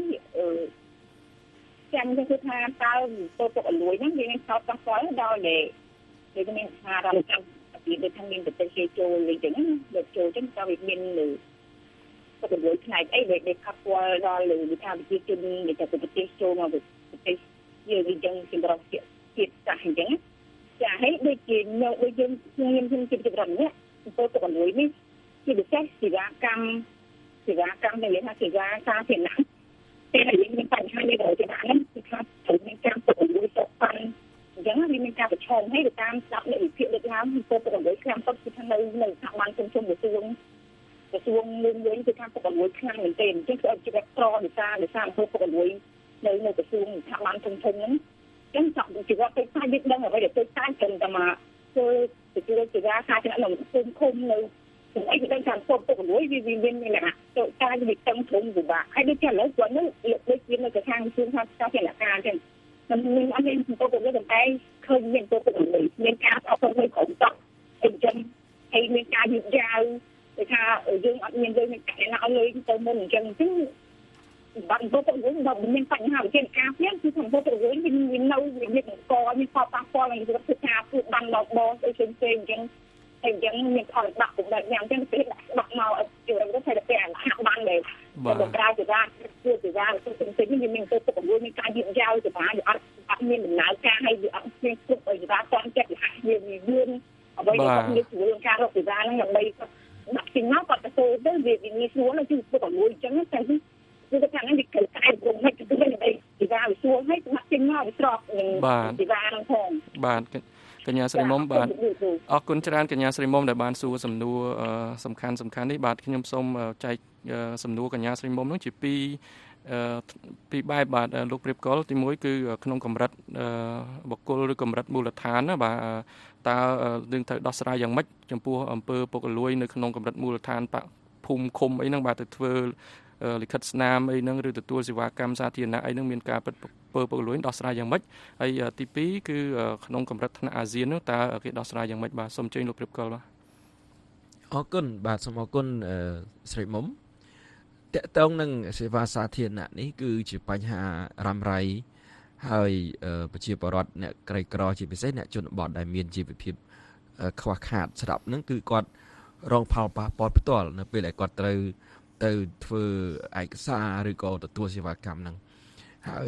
ចាំខ្ញុំគិតថាតើពុករលួយហ្នឹងវានឹងចោតប៉ះពាល់ដល់ដែលមានអារម្មណ៍កម្មវិធីដូចថាមានប្រទេសចូលវិញចឹងណាដូចចូលចឹងតើវាមានពុករលួយផ្នែកអីដែលប៉ះពាល់ដល់វិធានវិជនដែលទៅប្រទេសចូលមកប្រទេសយើងវិញចឹងសម្រាប់ជាតិសាសអញ្ចឹងចាហើយដូចជាដូចយើងខ្ញុំជិតរំនេះពុករលួយនេះជាពិសេសសេវាកម្មដែលនិយាយថាសេវាសាធារណៈតែយើងមានបញ្ហានេះដល់ច្បាស់ហ្នឹងគឺថាត្រូវមានការពុករលួយសកប៉ាន់អញ្ចឹងវាមានការប្រឈមហើយទៅតាមស្ដាប់នៃវិភាគលើកឡើងពុករលួយខ្លាំងទៅគឺថានៅស្ថាប័នជំនុំក្រសួងមួយគឺថាពុករលួយខ្លាំងមែនទែនអញ្ចឹងគឺជាប្រដោយសារពុករលួយនៅក្រសួងស្ថាប័នជំនុំហ្នឹងអញ្ចឹងចាប់ជីវៈទៅតែយើងដឹងអ្វីដែលទៅតែត្រឹមតែមកធ្វើសេវាសាធារណៈនៅឃុំនៅអីដែលតាមពុករលួយវាមានលក្ខណៈទៅតែវាតឹងធំពិបាកហើយដូចជាឥឡូវគាត់នោះដូចជានៅខាងក្រសួងសាធារណការអញ្ចឹងมันមានអត់មានពុករលួយតែឃើញមានពុករលួយមានការអត់ទៅក្រុមតោះអញ្ចឹងហើយមានការយឺតយ៉ាវគេថាយើងអត់មានលុយអ្នកណាឲ្យលុយទៅមុនអញ្ចឹងបាត់ពុករលួយដល់មានបញ្ហាវិជាការផ្សេងគឺថាពុករលួយវានៅវាមានកមានផលប៉ះពាល់នឹងសុខភាពគឺបានដល់បងទៅផ្សេងអញ្ចឹងអញ្ចឹងមានផលដាក់cũngដល់យ៉ាងចឹងពេលដាក់មកជួយរកថាតែហាក់បានដែរតែក្រៅពីថាគឺពីថាផ្សេងៗមានទៅពុករលួយមានការយឺតយ៉ាវទៅថាអត់មានដំណើរការឲ្យវាអត់មានគ្រប់ឲ្យវាតាមចិត្តវាយឺនអ្វីដែលគាត់មានស្រួលការរកពីថាហ្នឹងដើម្បីដាក់ពីមកគាត់ទៅទៅវាមានស្រួលនៅគឺពុករលួយអញ្ចឹងតែគឺថាហ្នឹងវាកើតតែព្រមមិនគឺដើម្បីពីថាវាស្រួលហើយដាក់ពីមកវាស្រកនឹងពីថាហ្នឹងផងបាទកញ្ញាស្រីមុំបាទអរគុណច្រើនកញ្ញាស្រីមុំដែលបានសួរសំណួរសំខាន់នេះបាទខ្ញុំសូមចែកសំណួរកញ្ញាស្រីមុំនោះជាពីបែបបាទលោកព្រាបកុលទី1គឺក្នុងកម្រិតបុគ្គលឬកម្រិតមូលដ្ឋានណាបាទតើយើងត្រូវដោះស្រាយយ៉ាងម៉េចចំពោះអំពើពុករលួយនៅក្នុងកម្រិតមូលដ្ឋានភូមិឃុំអីហ្នឹងបាទទៅធ្វើលិខិតស្នាមអីហ្នឹងឬទទួលសេវាកម្មសាធារណៈអីហ្នឹងមានការពិតពុករលួយដោះស្រាយយ៉ាងម៉េចហើយទី2គឺក្នុងកម្រិតថ្នាក់អាស៊ាននោះតើគេដោះស្រាយយ៉ាងម៉េចបាទសូមអញ្ជើញលោកព្រាបកុលបាទអរគុណបាទសូមអរគុណស្រីមុំតកតងនឹងសេវាសាធារណៈនេះគឺជាបញ្ហារ៉ាំរ៉ៃហើយប្រជាពលរដ្ឋអ្នកក្រីក្រជាពិសេសអ្នកជនបទដែលមានជីវភាពខ្វះខាតស្រាប់ហ្នឹងគឺគាត់រងផលប៉ះពាល់ផ្ទាល់នៅពេលដែលគាត់ត្រូវទៅធ្វើឯកសារឬក៏ទទួលសេវាកម្មហ្នឹងហើយ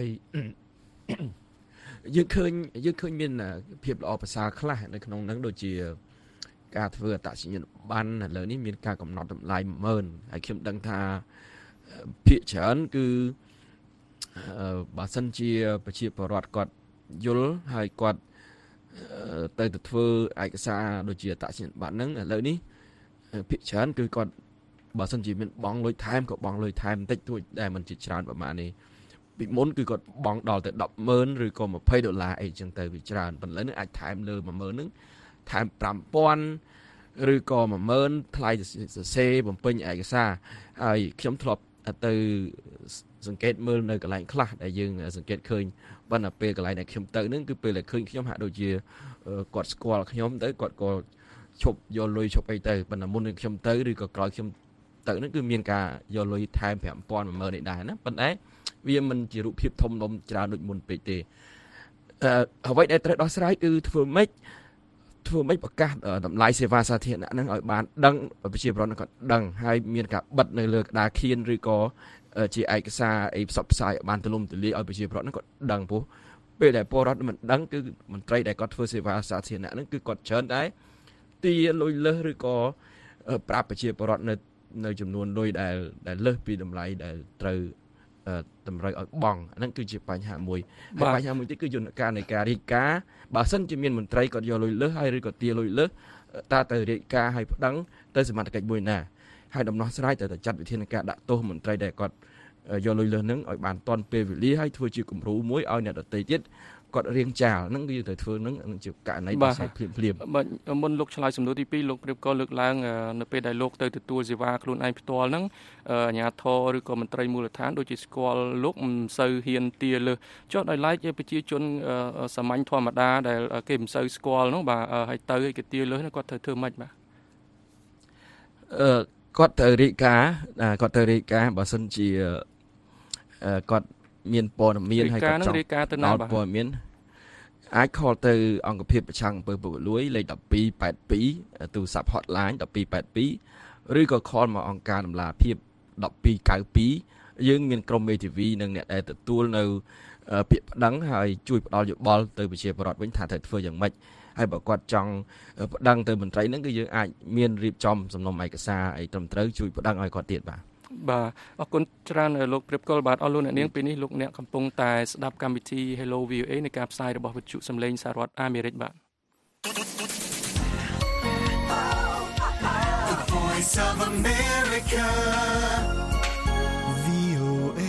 យើងឃើញមានភាពល្អប្រសើរខ្លះនៅក្នុងហ្នឹងដូចជាការធ្វើអត្តសញ្ញាណប័ណ្ណឥឡូវនេះមានការកំណត់តម្លៃ 10000 ហើយខ្ញុំដឹងថាភាគច្រើនគឺបើសិនជាប្រជាពលរដ្ឋគាត់យល់ហើយគាត់ទៅធ្វើឯកសារដូចជាអត្តសញ្ញាណប័ណ្ណហ្នឹងឥឡូវនេះភាគច្រើនគឺគាត់បើសិនជាមានបង់លុយថែមក៏បង់លុយថែមបន្តិចតួចដែលមិនជាច្រើនប្រហែលនេះពីមុនគឺគាត់បង់ដល់ទៅ100000ឬក៏$20អីចឹងទៅវាច្រើនប៉ុន្តែឥឡូវនេះអាចថែមលើ10000ហ្នឹងថែម5000ឬក៏10000ថ្លៃសរសេរបំពេញឯកសារហើយខ្ញុំធ្លាប់ទៅសង្កេតមើលនៅកន្លែងខ្លះដែលយើងសង្កេតឃើញប៉ុន្តែពេលកន្លែងដែលខ្ញុំទៅហ្នឹងគឺពេលដែលឃើញខ្ញុំហាក់ដូចជាគាត់ស្គាល់ខ្ញុំទៅគាត់ក៏ឈប់យកលុយឈប់អីទៅប៉ុន្តែមុននឹងខ្ញុំទៅឬក៏ក្រោយខ្ញុំទៅហ្នឹងគឺមានការយកលុយថែម5000 10000នេះដែរណាប៉ុន្តែវាមិនជារូបភាពធំដុំច្រើនដូចមុនពេកទេអ្វីដែលត្រូវដោះស្រាយគឺធ្វើម៉េចប្រកាសតម្លៃសេវាសាធារណៈហ្នឹងឲ្យបានដឹងប្រជាពលរដ្ឋគាត់ដឹងហើយមានការបិទនៅលើក្តារខៀនឬក៏ជាឯកសារអីផ្សព្វផ្សាយឲ្យបានទូលំទូលាយឲ្យប្រជាពលរដ្ឋហ្នឹងគាត់ដឹងព្រោះពេលដែលពលរដ្ឋមិនដឹងគឺមន្ត្រីដែលគាត់ធ្វើសេវាសាធារណៈហ្នឹងគឺគាត់ច្រើនដែរទាលុយលើសឬក៏ប្រាប់ប្រជាពលរដ្ឋនៅចំនួនលុយដែលលើសពីតម្លៃដែលត្រូវតម្រូវឲ្យបង់ហ្នឹងគឺជាបញ្ហាមួយហើយបញ្ហាមួយទៀតគឺយន្តការនៃការរាយការណ៍បើសិនជាមានមន្ត្រីគាត់យកលុយលើសហើយឬក៏ទាលុយលើសតើទៅរាយការណ៍ឲ្យប្តឹងទៅសមត្ថកិច្ចមួយណាហើយដំណោះស្រាយត្រូវតែចាត់វិធានការដាក់ទោសមន្ត្រីដែលគាត់យកលុយលើសហ្នឹងឲ្យបានទាន់ពេលវេលាហើយធ្វើជាគំរូមួយឲ្យអ្នកដទៃទៀតគាត់រៀងចាលហ្នឹងគឺយើងត្រូវធ្វើហ្នឹងជាករណីដោះស្រាយភ្លាមបាទមុនលោកឆ្លើយសំណួរទី2លោកព្រៀបក៏លើកឡើងនៅពេលដែលលោកទៅទទួលសេវាខ្លួនឯងផ្ទាល់ហ្នឹងអាជ្ញាធរឬក៏មន្ត្រីមូលដ្ឋានដូចជាស្គាល់លោកមិនសូវហ៊ានទាលើសចុះដោយឡែកប្រជាជនសាមញ្ញធម្មតាដែលគេមិនសូវស្គាល់ហ្នឹងបាទហើយទៅឲ្យគេទាលើសគាត់ត្រូវធ្វើម៉េចបាទគាត់ត្រូវរាយការណ៍បើសិនជាគាត់មានព័ត៌មានហើយគាត់ចង់រាយការណ៍ទៅណាបាទព័ត៌មានអាចខលទៅអង្គភាពប្រឆាំងអំពើពុករលួយលេខ1282ទូរស័ព្ទ hotline 1282ឬក៏ខលមកអង្គការដំឡាភិប1292យើងមានក្រុមមេធាវីនិងអ្នកដែលទទួលនៅពាក្យប្តឹងហើយជួយផ្ដល់យោបល់ទៅប្រជាពលរដ្ឋវិញថាត្រូវធ្វើយ៉ាងម៉េចហើយបើគាត់ចង់ប្តឹងទៅមន្ត្រីហ្នឹងគឺយើងអាចមានរៀបចំសំណុំឯកសារអីត្រឹមត្រូវជួយប្តឹងឲ្យគាត់ទៀតបាទអរគុណច្រើនលោកព្រៀបកុលបាទអស់លោកអ្នកនាងពេលនេះលោកអ្នកកំពុងតែស្ដាប់កម្មវិធី Hello VOA នៃការផ្សាយរបស់វិទ្យុសំឡេងសហរដ្ឋអាមេរិកបាទ The Voice of America VOA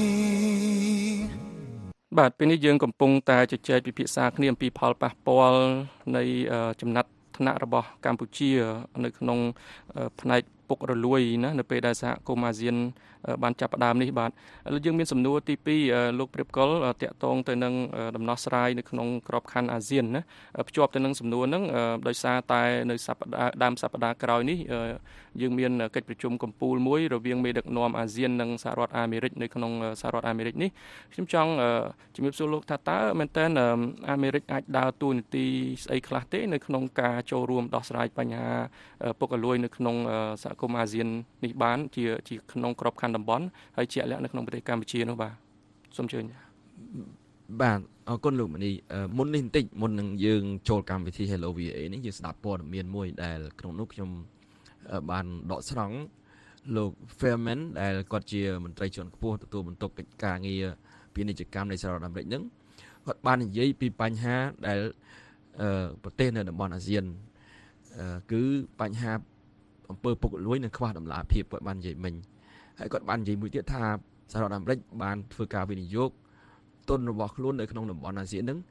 បាទពេលនេះយើងកំពុងតែជជែកពិភាក្សាគ្នាអំពីផលប៉ះពាល់នៃចំណាត់ថ្នាក់របស់កម្ពុជានៅក្នុងផ្នែកពុករលួយណានៅពេលដែលសហគមន៍អាស៊ានបានចាប់ផ្ដើមនេះបាទយើងមានសំណួរទី2លោកព្រៀបកុលតាក់ទងទៅនឹងដំណោះស្រាយនៅក្នុងក្របខ័ណ្ឌអាស៊ានណាភ្ជាប់ទៅនឹងសំណួរហ្នឹងដោយសារតែនៅដើមសប្តាហ៍ក្រោយនេះយើងមានកិច្ចប្រជុំកំពូលមួយរវាងមេដឹកនាំអាស៊ាននិងសហរដ្ឋអាមេរិកនៅក្នុងសហរដ្ឋអាមេរិកនេះខ្ញុំចង់ជំរាបសួរលោកថាតើមែនតើអាមេរិកអាចដើរតួនាទីស្អីខ្លះទេនៅក្នុងការចូលរួមដោះស្រាយបញ្ហាពុករលួយនៅក្នុងសហគមន៍អាស៊ាននេះបានជាក្នុងក្របខ័ណ្ឌតំបន់ហើយជាក់លាក់នៅក្នុងប្រទេសកម្ពុជានោះបាទសូមអញ្ជើញបាទអរគុណលោកមនីមុននេះបន្តិចមុននឹងយើងចូលកម្មវិធី Hello VA នេះយើងស្ដាប់ព័ត៌មានមួយដែលក្នុងនោះខ្ញុំបានដកស្រង់លោក Fairman ដែលគាត់ជាមន្ត្រីជាន់ខ្ពស់ទទួលបន្ទុកកិច្ចការងារពាណិជ្ជកម្មនៃសហរដ្ឋអាមេរិកហ្នឹងគាត់បាននិយាយពីបញ្ហាដែលប្រទេសនៅតំបន់អាស៊ានគឺបញ្ហាអំពើពុករលួយនិងខ្វះតម្លាភាពគាត់បាននិយាយមិញហើយគាត់បាននិយាយមួយទៀតថាសហរដ្ឋអាមេរិកបានធ្វើការវិនិយោគទុនរបស់ខ្លួននៅក្នុងតំបន់អាស៊ានហ្នឹង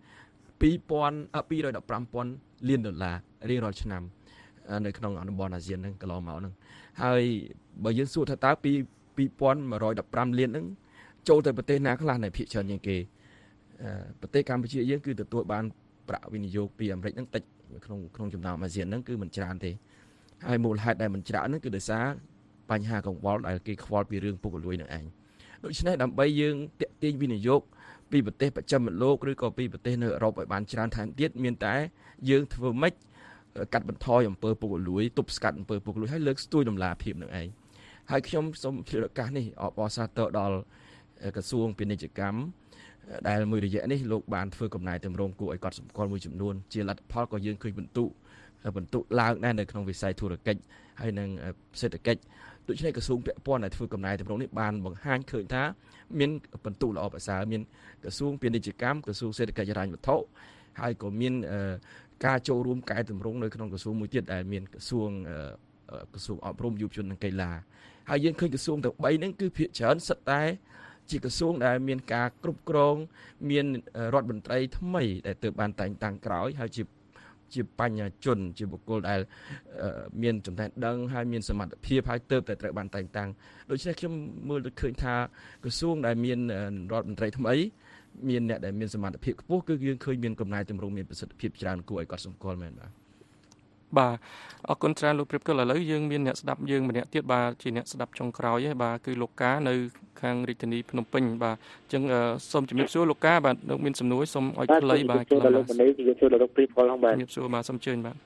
215,000 លានដុល្លាររៀងរាល់ឆ្នាំនៅក្នុងតំបន់អាស៊ានហ្នឹងកន្លងមកហ្នឹងហើយបើយើងសួរថាតើ2,115 លានហ្នឹងចូលទៅប្រទេសណាខ្លះនៃភាគច្រើនជាងគេប្រទេសកម្ពុជាយើងគឺទទួលបានប្រាក់វិនិយោគពីអាមេរិកហ្នឹងតិចក្នុងចំណោមអាស៊ានហ្នឹងគឺមិនច្រើនទេហើយមូលហេតុដែលមិនច្រើនហ្នឹងគឺដោយសារបញ្ហាកង្វល់ដែលគេខ្វល់ពីរឿងពុករលួយនឹងឯងដូច្នេះដើម្បីយើងទាក់ទាញវិនិយោគពីប្រទេសបច្ចិមលោកឬក៏ពីប្រទេសនៅអឺរ៉ុបឲ្យបានច្រើនថែមទៀតមានតែយើងធ្វើម៉េចកាត់បន្ថយអំពើពុករលួយទប់ស្កាត់អំពើពុករលួយហើយលើកស្ទួយតម្លាភាពនឹងឯងហើយខ្ញុំសូមឆ្លៀតឱកាសនេះអបអរសាទរដល់ក្រសួងពាណិជ្ជកម្មដែលមួយរយៈនេះលោកបានធ្វើកំណែតម្រង់គួរឲ្យកត់សម្គាល់មួយចំនួនជាលទ្ធផលក៏យើងឃើញបន្ទុកឡើងដែរនៅក្នុងវិស័យធុរកិច្ចហើយនិងសេដ្ឋកិច្ចដូច្នេះក្រសួងពាក់ព័ន្ធដែលធ្វើកំណែតម្រង់នេះបានបង្ហាញឃើញថាមានបន្ទុកល្អប្រសើរមានក្រសួងពាណិជ្ជកម្មក្រសួងសេដ្ឋកិច្ចហិរញ្ញវត្ថុហើយក៏មានការចូលរួមកែតម្រង់នៅក្នុងក្រសួងមួយទៀតដែលមានក្រសួងអប់រំយុវជននិងកីឡាហើយយើងឃើញក្រសួងទាំង3ហ្នឹងគឺភាគច្រើនសិតតែជាក្រសួងដែលមានការគ្រប់គ្រងមានរដ្ឋមន្ត្រីថ្មីដែលទើបបានតែងតាំងក្រោយហើយជាបញ្ញជនជាបុគ្គលដែលមានចំណេះដឹងហើយមានសមត្ថភាពហើយទើបតែត្រូវបានតែងតាំងដូច្នេះខ្ញុំមើលទៅឃើញថាក្រសួងដែលមានរដ្ឋមន្ត្រីថ្មីមានអ្នកដែលមានសមត្ថភាពខ្ពស់គឺយើងឃើញមានកំណែតម្រង់មានប្រសិទ្ធភាពច្រើនគួរឲ្យកត់សម្គាល់មែនបាទអរគុណច្រើនលោកព្រៀបកុលឥឡូវយើងមានអ្នកស្ដាប់យើងម្នាក់ទៀតបាទជាអ្នកស្ដាប់ចុងក្រោយបាទគឺលោកកានៅខាងរាជធានីភ្នំពេញបាទអញ្ចឹងសូមជំរាបសួរលោកកាបាទលោកមានសំណួរសូមឲ្យខ្លីបាទជំរាបសួរលោកមនីជំរាបសួរលោកព្រៀបកុលផងបាទជំរាបសួរបាទសូមអញ្ជើញបាទ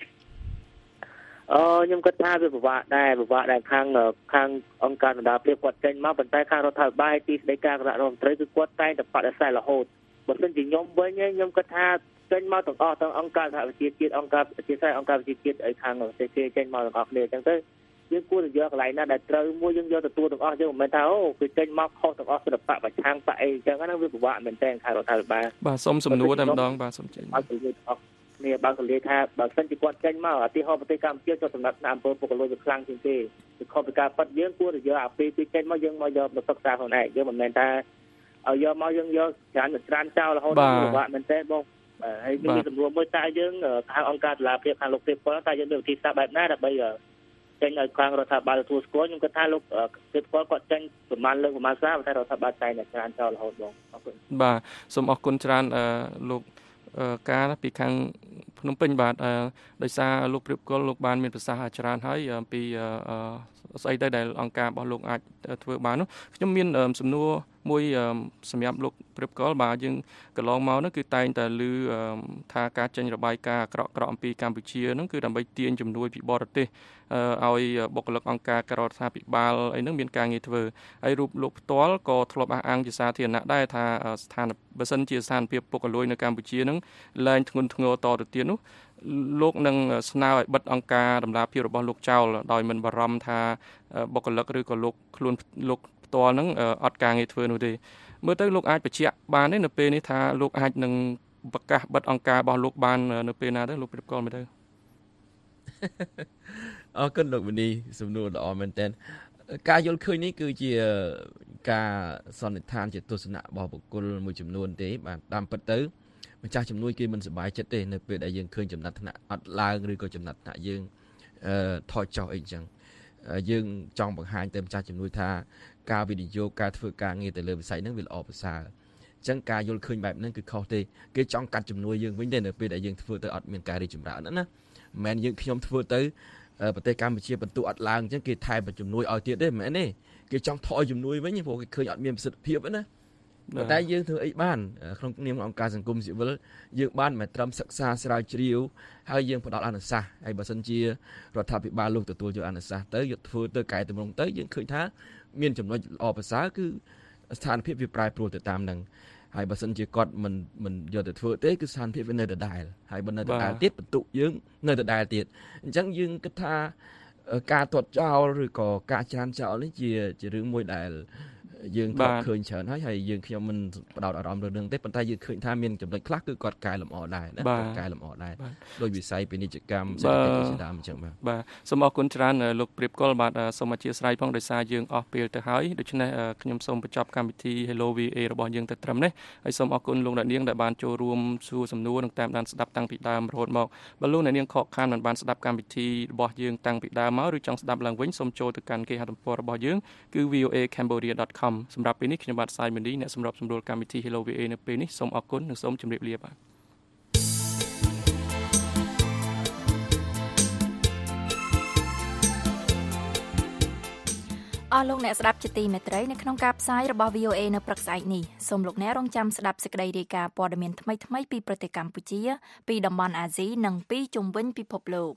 ខ្ញុំគិតថាវាពិបាកដែរខាងអង្គការដំណាភាពគាត់ចេញមកប៉ុន្តែខាងរដ្ឋាភិបាលទីស្តីការគណៈរដ្ឋមន្ត្រីគឺគាត់តែងតែបដិសេធរហូតបើមិនជាខ្ញុំវិញខ្ញុំគិតថាចេញមកទាំងអស់ទាំងអង្គការសហប្រជាជាតិអង្គការជាស្អីអង្គការវិទ្យាជាតិឲ្យខាងប្រទេសគេចេញមកទាំងអស់គ្នាអញ្ចឹងទៅយើងគួរតែយកកន្លែងណាដែលត្រូវមួយយើងយកទទួលទាំងអស់យើងមិនមែនថាអូគឺចេញមកខុសទាំងអស់សិល្បៈប្រឆាំងបៈអីអញ្ចឹងហ្នឹងវាពិបាកមែនតើខាងរដ្ឋាភិបាលបាទសូមសំណួរតែម្ដងបាទសូមជឿអត់និយាយអស់គ្នាបើកលាថាបើសិនជាគាត់ចេញមកឧទាហរណ៍ប្រទេសកម្ពុជាចុះសម្រាប់អំពើពុករលួយវាខ្លាំងជាងគេគឺខុសពីការប៉ັດយើងគួរតែយកអាពេលពីចេញមកយើងមកយកមកសិក្សាខ្លួនឯងយើងមិនមែនថាឲ្យយកមកយើងយកច្រើនចោលរហូតដល់ពិបាកមែនតើបងហើយមានសំណួរមួយតើយើងខាងអង្គការតុលាភាពខាងលោកទេពកុលតើយើងមានវិធីសាស្ត្របែបណាដើម្បីចេញឲ្យខាងរដ្ឋាភិបាលទទួលស្គាល់ខ្ញុំគិតថាលោកទេពកុលគាត់ចេញប្រមាណលើកប្រមាណស្រាតែរដ្ឋាភិបាលតែច្រើនចោលរហូតបងអរគុណបាទសូមអរគុណច្រើនលោកការពីខាងភ្នំពេញបាទដោយសារលោកព្រៀបកុលលោកបានមានប្រសាសន៍ច្រើនហើយអំពីស្អីទៅដែលអង្គការរបស់លោកអាចធ្វើបាននោះខ្ញុំមានសំណួរមួយសម្រាប់លោកព្រៀបកុលបាទយើងកន្លងមកនោះគឺតែងតែឮថាការចេញរបាយការណ៍អាក្រក់ៗអំពីកម្ពុជានោះគឺដើម្បីទាញជំនួយពីបរទេសឲ្យបុគ្គលិកអង្គការរដ្ឋាភិបាលអីហ្នឹងមានការងារធ្វើហើយរូបលោកផ្ទាល់ក៏ធ្លាប់អះអាងជាសាធារណៈដែរថាបើសិនជាស្ថានភាពពុករលួយនៅកម្ពុជាហ្នឹងឡើងធ្ងន់ធ្ងរតទៅទៀតនោះលោកនឹងស្នើឲ្យបិទអង្គការដំណាភៀបរបស់លោកចោលដោយមិនបារម្ភថាបុគ្គលិកឬក៏លោកខ្លួនលោកផ្ទាល់ហ្នឹងអត់ការងារធ្វើនោះទេមើលទៅលោកអាចបញ្ជាក់បានទេនៅពេលនេះថាលោកអាចនឹងប្រកាសបិទអង្គការរបស់លោកបាននៅពេលណាទៅលោកព្រៀបកុលមើលទៅអរគុណលោកវិនីសំណួរល្អមែនទែនការយល់ឃើញនេះគឺជាការសន្និដ្ឋានជាទស្សនៈរបស់បុគ្គលមួយចំនួនទេបាទតាមពិតទៅម្ចាស់ជំនួយគេមិនសប្បាយចិត្តទេនៅពេលដែលយើងឃើញចំណាត់ថ្នាក់អត់ឡើងឬក៏ចំណាត់ថ្នាក់យើងថយចុះអីចឹងយើងចង់បង្ហាញទៅម្ចាស់ជំនួយថាការវិនិយោគការធ្វើការងារទៅលើវិស័យហ្នឹងវាល្អប្រសើរអញ្ចឹងការយល់ឃើញបែបហ្នឹងគឺខុសទេគេចង់កាត់ជំនួយយើងវិញទេនៅពេលដែលយើងធ្វើទៅអត់មានការរីកចម្រើនណាមិនមែនយើងខ្ញុំធ្វើទៅប្រទេសកម្ពុជាបន្ទុកអត់ឡើងអញ្ចឹងគេថែមជំនួយឲ្យទៀតទេមិនមែនទេគេចង់ថយជំនួយវិញព្រោះគេឃើញអត់មានប្រសិទ្ធភាពណាតែយើងធ្វើអីបានក្នុងនាមអង្គការសង្គមស៊ីវិលយើងបានមិនត្រឹមសិក្សាស្រាវជ្រាវហើយយើងផ្ដល់អនុសាសន៍ហើយបើសិនជារដ្ឋាភិបាលលោកទទួលយកអនុសាសន៍ទៅយកធ្វើទៅកែតម្រង់ទៅយើងឃើញថាមានចំណុចល្អប្រសើរគឺស្ថានភាពវាប្រែប្រួលទៅតាមនឹងហើយបើសិនជាគាត់មិនយកទៅធ្វើទេគឺស្ថានភាពវានៅដដែលហើយបើនៅដដែលទៀតបន្ទុកយើងនៅដដែលទៀតអញ្ចឹងយើងគិតថាការទាត់ចោលឬក៏ការច្រានចោលនេះជារឿងមួយដែលយើងគាត់ឃើញច្រើនហើយយើងខ្ញុំមិនបដោតអារម្មណ៍រឿងទេប៉ុន្តែយើងឃើញថាមានចំណុចខ្លះគឺគាត់កែលម្អដែរណាគាត់កែលម្អដែរដោយវិស័យពាណិជ្ជកម្មសេដ្ឋកិច្ចជាដើមអញ្ចឹងបាទសូមអរគុណច្រើនលោកព្រៀបកុលបាទសូមអធិស្ឋានផងដោយសារយើងអស់ពេលទៅហើយដូច្នេះខ្ញុំសូមបញ្ចប់កម្មវិធី Hello VA របស់យើងទៅត្រឹមនេះហើយសូមអរគុណលោកអ្នកនាងដែលបានចូលរួមសួរសំណួរនិងតាមដានស្ដាប់តាំងពីដើមរហូតមកបើលោកអ្នកនាងខកខានមិនបានស្ដាប់កម្មវិធីរបស់យើងតាំងពីដើមមកឬចង់ស្ដាប់ឡើងវិញសូមចូលទៅកាន់គេហទំព័ររបស់យើងគឺ voacambodia.com សម្រាប់ពេលនេះខ្ញុំបាទសាយមនីអ្នកសម្របសម្រួលកម្មវិធី Hello VA នៅពេលនេះសូមអរគុណនិងសូមជម្រាបលាបាទអស់លោកអ្នកស្ដាប់ជាទីមេត្រីនៅក្នុងការផ្សាយរបស់ VOA នៅព្រឹកស្អែកនេះសូមលោកអ្នករងចាំស្ដាប់សេចក្តីរាយការណ៍ព័ត៌មានថ្មីៗពីប្រទេសកម្ពុជាពីតំបន់អាស៊ីនិងពីជុំវិញពិភពលោក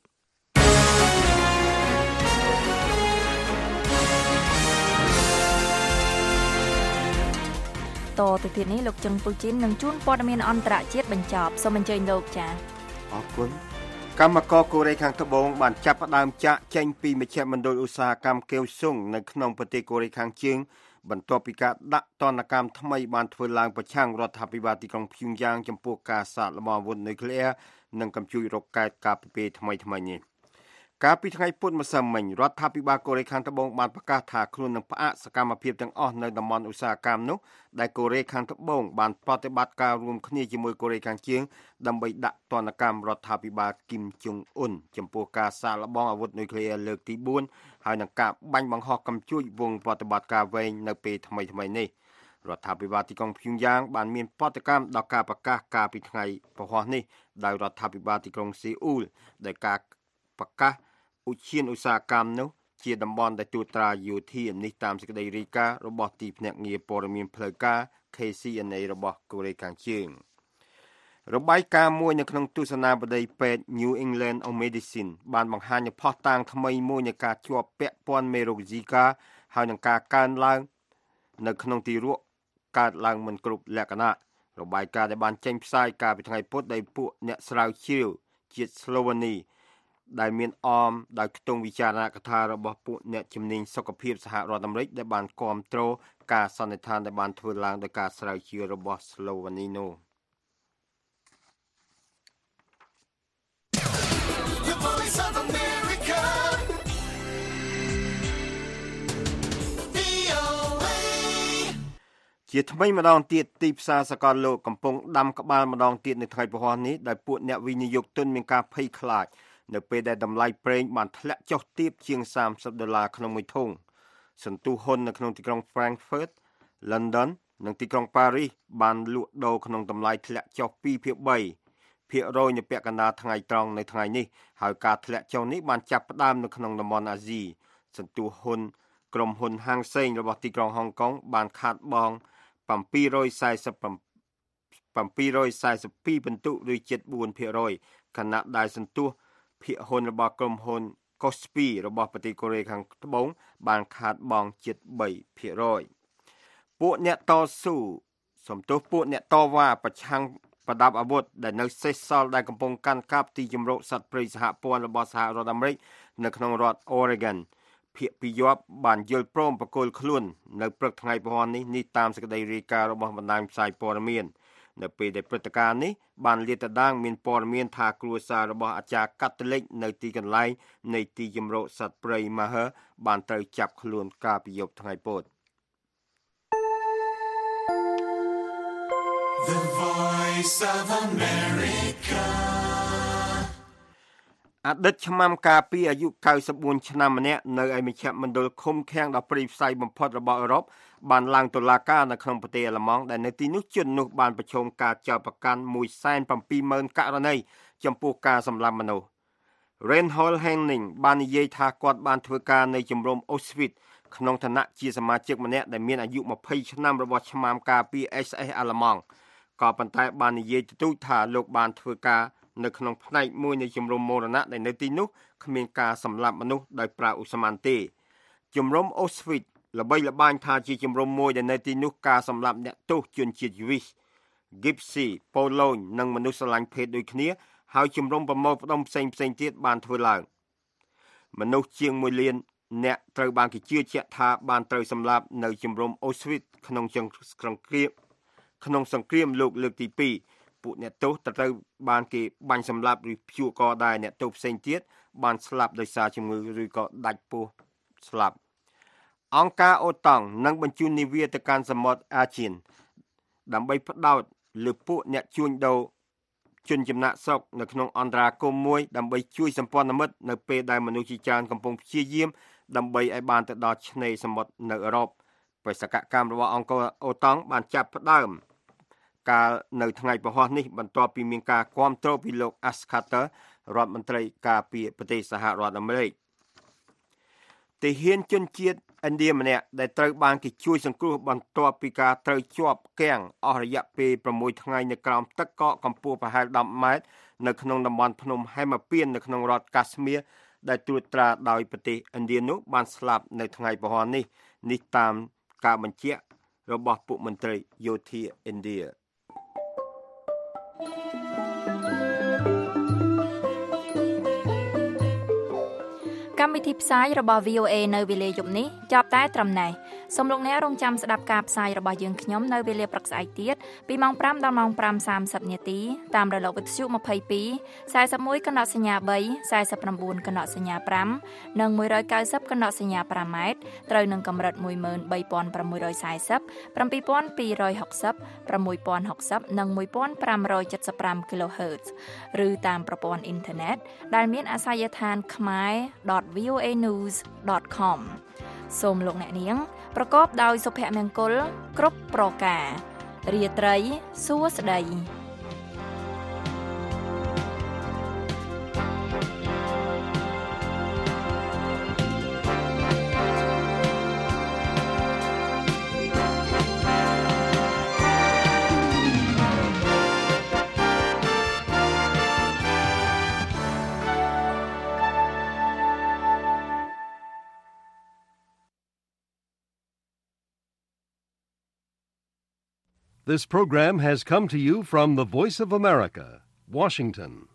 តទៅទៀតនេះលោកជុនពូជីននឹងជួនព័ត៌មានអន្តរជាតិបញ្ចប់សូមអញ្ជើញលោកចា៎អរគុណកម្មករកូរ៉េខាងត្បូងបានចាប់ផ្ដើមចាក់ចេញពីមជ្ឈមណ្ឌលឧស្សាហកម្មកេវស៊ុងនៅក្នុងប្រទេសកូរ៉េខាងជើងបន្ទាប់ពីការដាក់ទណ្ឌកម្មថ្មីបានធ្វើឡើងប្រឆាំងរដ្ឋាភិបាលទីក្រុងភៀងយ៉ាងចំពោះការសាកល្បងអាវុធនុយក្លេអ៊ែរនិងកំជួចរ៉ុកែតការពីពេលថ្មីៗនេះកាលពីថ្ងៃពុធម្សិលមិញរដ្ឋាភិបាលកូរ៉េខាងត្បូងបានប្រកាសថាខ្លួននឹងផ្អាកសកម្មភាពទាំងអស់នៅតំបន់ឧស្សាហកម្មនោះដែលកូរ៉េខាងត្បូងបានប្រតិបត្តិការរួមគ្នាជាមួយកូរ៉េខាងជើងដើម្បីដាក់ទណ្ឌកម្មរដ្ឋាភិបាលគីមចុងអ៊ុនចំពោះការសាកល្បងអាវុធនុយក្លេអ៊ែរលើកទី4ហើយនឹងការបាញ់បង្ហោះកំជួចវងប្រតិបត្តិការវែងនៅពេលថ្មីៗនេះរដ្ឋាភិបាលទីក្រុងភៀងយ៉ាងបានមានបដកម្មដល់ការប្រកាសកាលពីថ្ងៃពហុនេះដោយរដ្ឋាភិបាលទីក្រុងសេអ៊ូលដោយការប្រកាសឧទ្យានឧស្សាហកម្មនោះជាតំបន់ដែលត្រួតត្រាយោធានេះតាមសេចក្តីរាយការណ៍របស់ទីភ្នាក់ងារព័ត៌មានផ្លូវការ KCNA របស់កូរ៉េខាងជើងរបាយការណ៍មួយនៅក្នុងទស្សនាបតីពេទ្យ New England of Medicine បានបង្ហាញភស្តុតាងថ្មីមួយនៃការជាប់ពាក់ព័ន្ធមេរោគ Zika ហើយនឹងការកើនឡើងនៅក្នុងទីរក់កើតឡើងមិនគ្រប់លក្ខណៈរបាយការណ៍ដែលបានចេញផ្សាយកាលពីថ្ងៃពុធដោយពួកអ្នកស្រាវជ្រាវជាតិស្លូវេនីដែលមានអមដោយខ្ទង់វិចារណកថារបស់ពួកអ្នកជំនាញសុខភាពសហរដ្ឋអាមេរិកដែលបានគាំទ្រការសន្និដ្ឋានដែលបានធ្វើឡើងដោយការស្រាវជ្រាវរបស់ Slovenino The Voice of America. VOA. ជាថ្មីម្ដងទៀតទីផ្សារសកលលោកកំពុងដាំក្បាលម្ដងទៀតនៅថ្ងៃពហុនេះដោយពួកអ្នកវិនិយោគទុនមានការភ័យខ្លាចនៅពេលដែលតម្លៃប្រេងបានធ្លាក់ចុះទាបជាង$30ក្នុងមួយធុងសន្ទុះហ៊ុននៅក្នុងទីក្រុង Frankfurt, London និងទីក្រុង Paris បានលក់ដូរក្នុងតម្លៃធ្លាក់ចុះ 2.3% នៅពាក់កណ្ដាលថ្ងៃត្រង់នៅថ្ងៃនេះហើយការធ្លាក់ចុះនេះបានចាប់ផ្ដើមនៅក្នុងតំបន់អាស៊ីសន្ទុះហ៊ុនក្រុមហ៊ុនហាងសេងរបស់ទីក្រុងហុងកុងបានខាតបង់742 ពិន្ទុឬ 74% ខណៈដែលសន្ទុះភាគហ៊ុនរបស់ក្រុមហ៊ុន Kospi របស់ប្រទេសកូរ៉េខាងត្បូងបានខាតបង់ជិត 3%ពួកអ្នកតវ៉ាប្រឆាំងប្រដាប់អាវុធដែលនៅសេសសល់ដែលកំពុងកាន់កាប់ទីជម្រកសត្វព្រៃសហព័ន្ធរបស់សហរដ្ឋអាមេរិកនៅក្នុងរដ្ឋ Oregon ភាគពីរយប់បានយល់ព្រមប្រគល់ខ្លួននៅព្រឹកថ្ងៃពហុនេះតាមសេចក្តីរាយការណ៍របស់បណ្ដាញផ្សាយព័ត៌មាននៅពេលដែលព្រឹត្តិការណ៍នេះបានលាតត្រដាងមានព័ត៌មានថាគ្រួសាររបស់អាចារ្យកាតូលិកនៅទីកន្លែងនៃទីជម្រកសត្វព្រៃ Maher បានត្រូវចាប់ខ្លួនកាលពីយប់ថ្ងៃពុធ The Voice of America. អតីតឆ្មាំការពារអាយុ94ឆ្នាំម្នាក់នៅឯមជ្ឈមណ្ឌលឃុំឃាំងដ៏ព្រៃផ្សៃបំផុតរបស់អឺរ៉ុបបានឡើងតុលាការនៅក្នុងប្រទេសអាល្លឺម៉ង់ដែលនៅទីនោះជននោះបានប្រឈមការចោទប្រកាន់ 170,000 ករណីចំពោះការសម្លាប់មនុស្ស Reinhold Henning បាននិយាយថាគាត់បានធ្វើការនៅជំរំ Auschwitz ក្នុងឋានៈជាសមាជិកម្នាក់ដែលមានអាយុ20ឆ្នាំរបស់ឆ្មាំការពារ SS អាល្លឺម៉ង់ក៏ប៉ុន្តែបាននិយាយទទូចថាលោកបានធ្វើការនៅក្នុងផ្នែកមួយនៃជំរំមរណៈដែលនៅទីនោះគ្មានការសម្លាប់មនុស្សដោយប្រើឧស្ម័នទេជំរំ Auschwitz ល្បីល្បាញថាជាជំរំមួយដែលនៅទីនោះការសម្លាប់អ្នកទោសជនជាតិយូវីស Gypsy ប៉ូឡូញនិងមនុស្សស្រឡាញ់ភេទដូចគ្នាហើយជំរំប្រមូលផ្ដុំផ្សេងៗទៀតបានធ្វើឡើងមនុស្សជាង1លានអ្នកត្រូវបានគេជឿជាក់ថាបានត្រូវសម្លាប់នៅជំរំ Auschwitz ក្នុងសង្គ្រាមលោកលើកទី2ពួកអ្នកទោសត្រូវបានគេបាញ់សម្លាប់ឬព្យួរកដែរអ្នកទោសផ្សេងទៀតបានស្លាប់ដោយសារជំងឺឬក៏ដាច់ពោះស្លាប់អង្គការអូតង់នឹងបញ្ជូននាវាទៅកាន់សមុទ្រអាជៀនដើម្បីផ្ដោតលើពួកអ្នកជួញដូរជនចំណាក់ស្រុកនៅក្នុងអន្តរាគមន៍មួយដើម្បីជួយសម្ព័ន្ធមិត្តនៅពេលដែលមនុស្សជាច្រើនកំពុងព្យាយាមដើម្បីឲ្យបានទៅដល់ឆ្នេរសមុទ្រនៅអឺរ៉ុបបេសកកម្មរបស់អង្គការអូតង់បានចាប់ផ្ដើមកាលនៅថ្ងៃពហុនេះបន្ទាប់ពីមានការគាំទ្រពីលោក Ash Carter រដ្ឋមន្ត្រីការពារប្រទេសសហរដ្ឋអាមេរិកទាហានជនជាតិឥណ្ឌាម្នាក់ដែលត្រូវបានគេជួយសង្គ្រោះបន្ទាប់ពីការត្រូវជាប់គាំងអស់រយៈពេល6ថ្ងៃនៅក្រោមទឹកកកកម្ពស់ប្រហែល10ម៉ែត្រនៅក្នុងតំបន់ភ្នំហេមពាននៅក្នុងរដ្ឋកាស្មៀរដែលត្រួតត្រាដោយប្រទេសឥណ្ឌានោះបានស្លាប់នៅថ្ងៃពហុនេះតាមការបញ្ជាក់របស់ពួកមន្ត្រីយោធាឥណ្ឌាកម្មវិធីផ្សាយរបស់ VOA នៅវេលាយប់នេះចប់តែត្រឹមនេះសូមលោកអ្នករងចាំស្ដាប់ការផ្សាយរបស់យើងខ្ញុំនៅវេលាព្រឹកស្អែកទៀតពីម៉ោង5ដល់ម៉ោង 5:30 នាទីតាមរលកវិទ្យុ22 41 កណ្ដកសញ្ញា3 49 កណ្ដកសញ្ញា5និង190 កណ្ដកសញ្ញា5ម៉ែត្រត្រូវនឹងកម្រិត 13640 7260 6060និង1575 kHz ឬតាមប្រព័ន្ធអ៊ីនធឺណិតដែលមានអាសយដ្ឋាន khmer.voanews.com សូមលោកអ្នកនាងប្រកបដោយសុភមង្គលគ្រប់ប្រការរាត្រីសួស្តី This program has come to you from the Voice of America, Washington.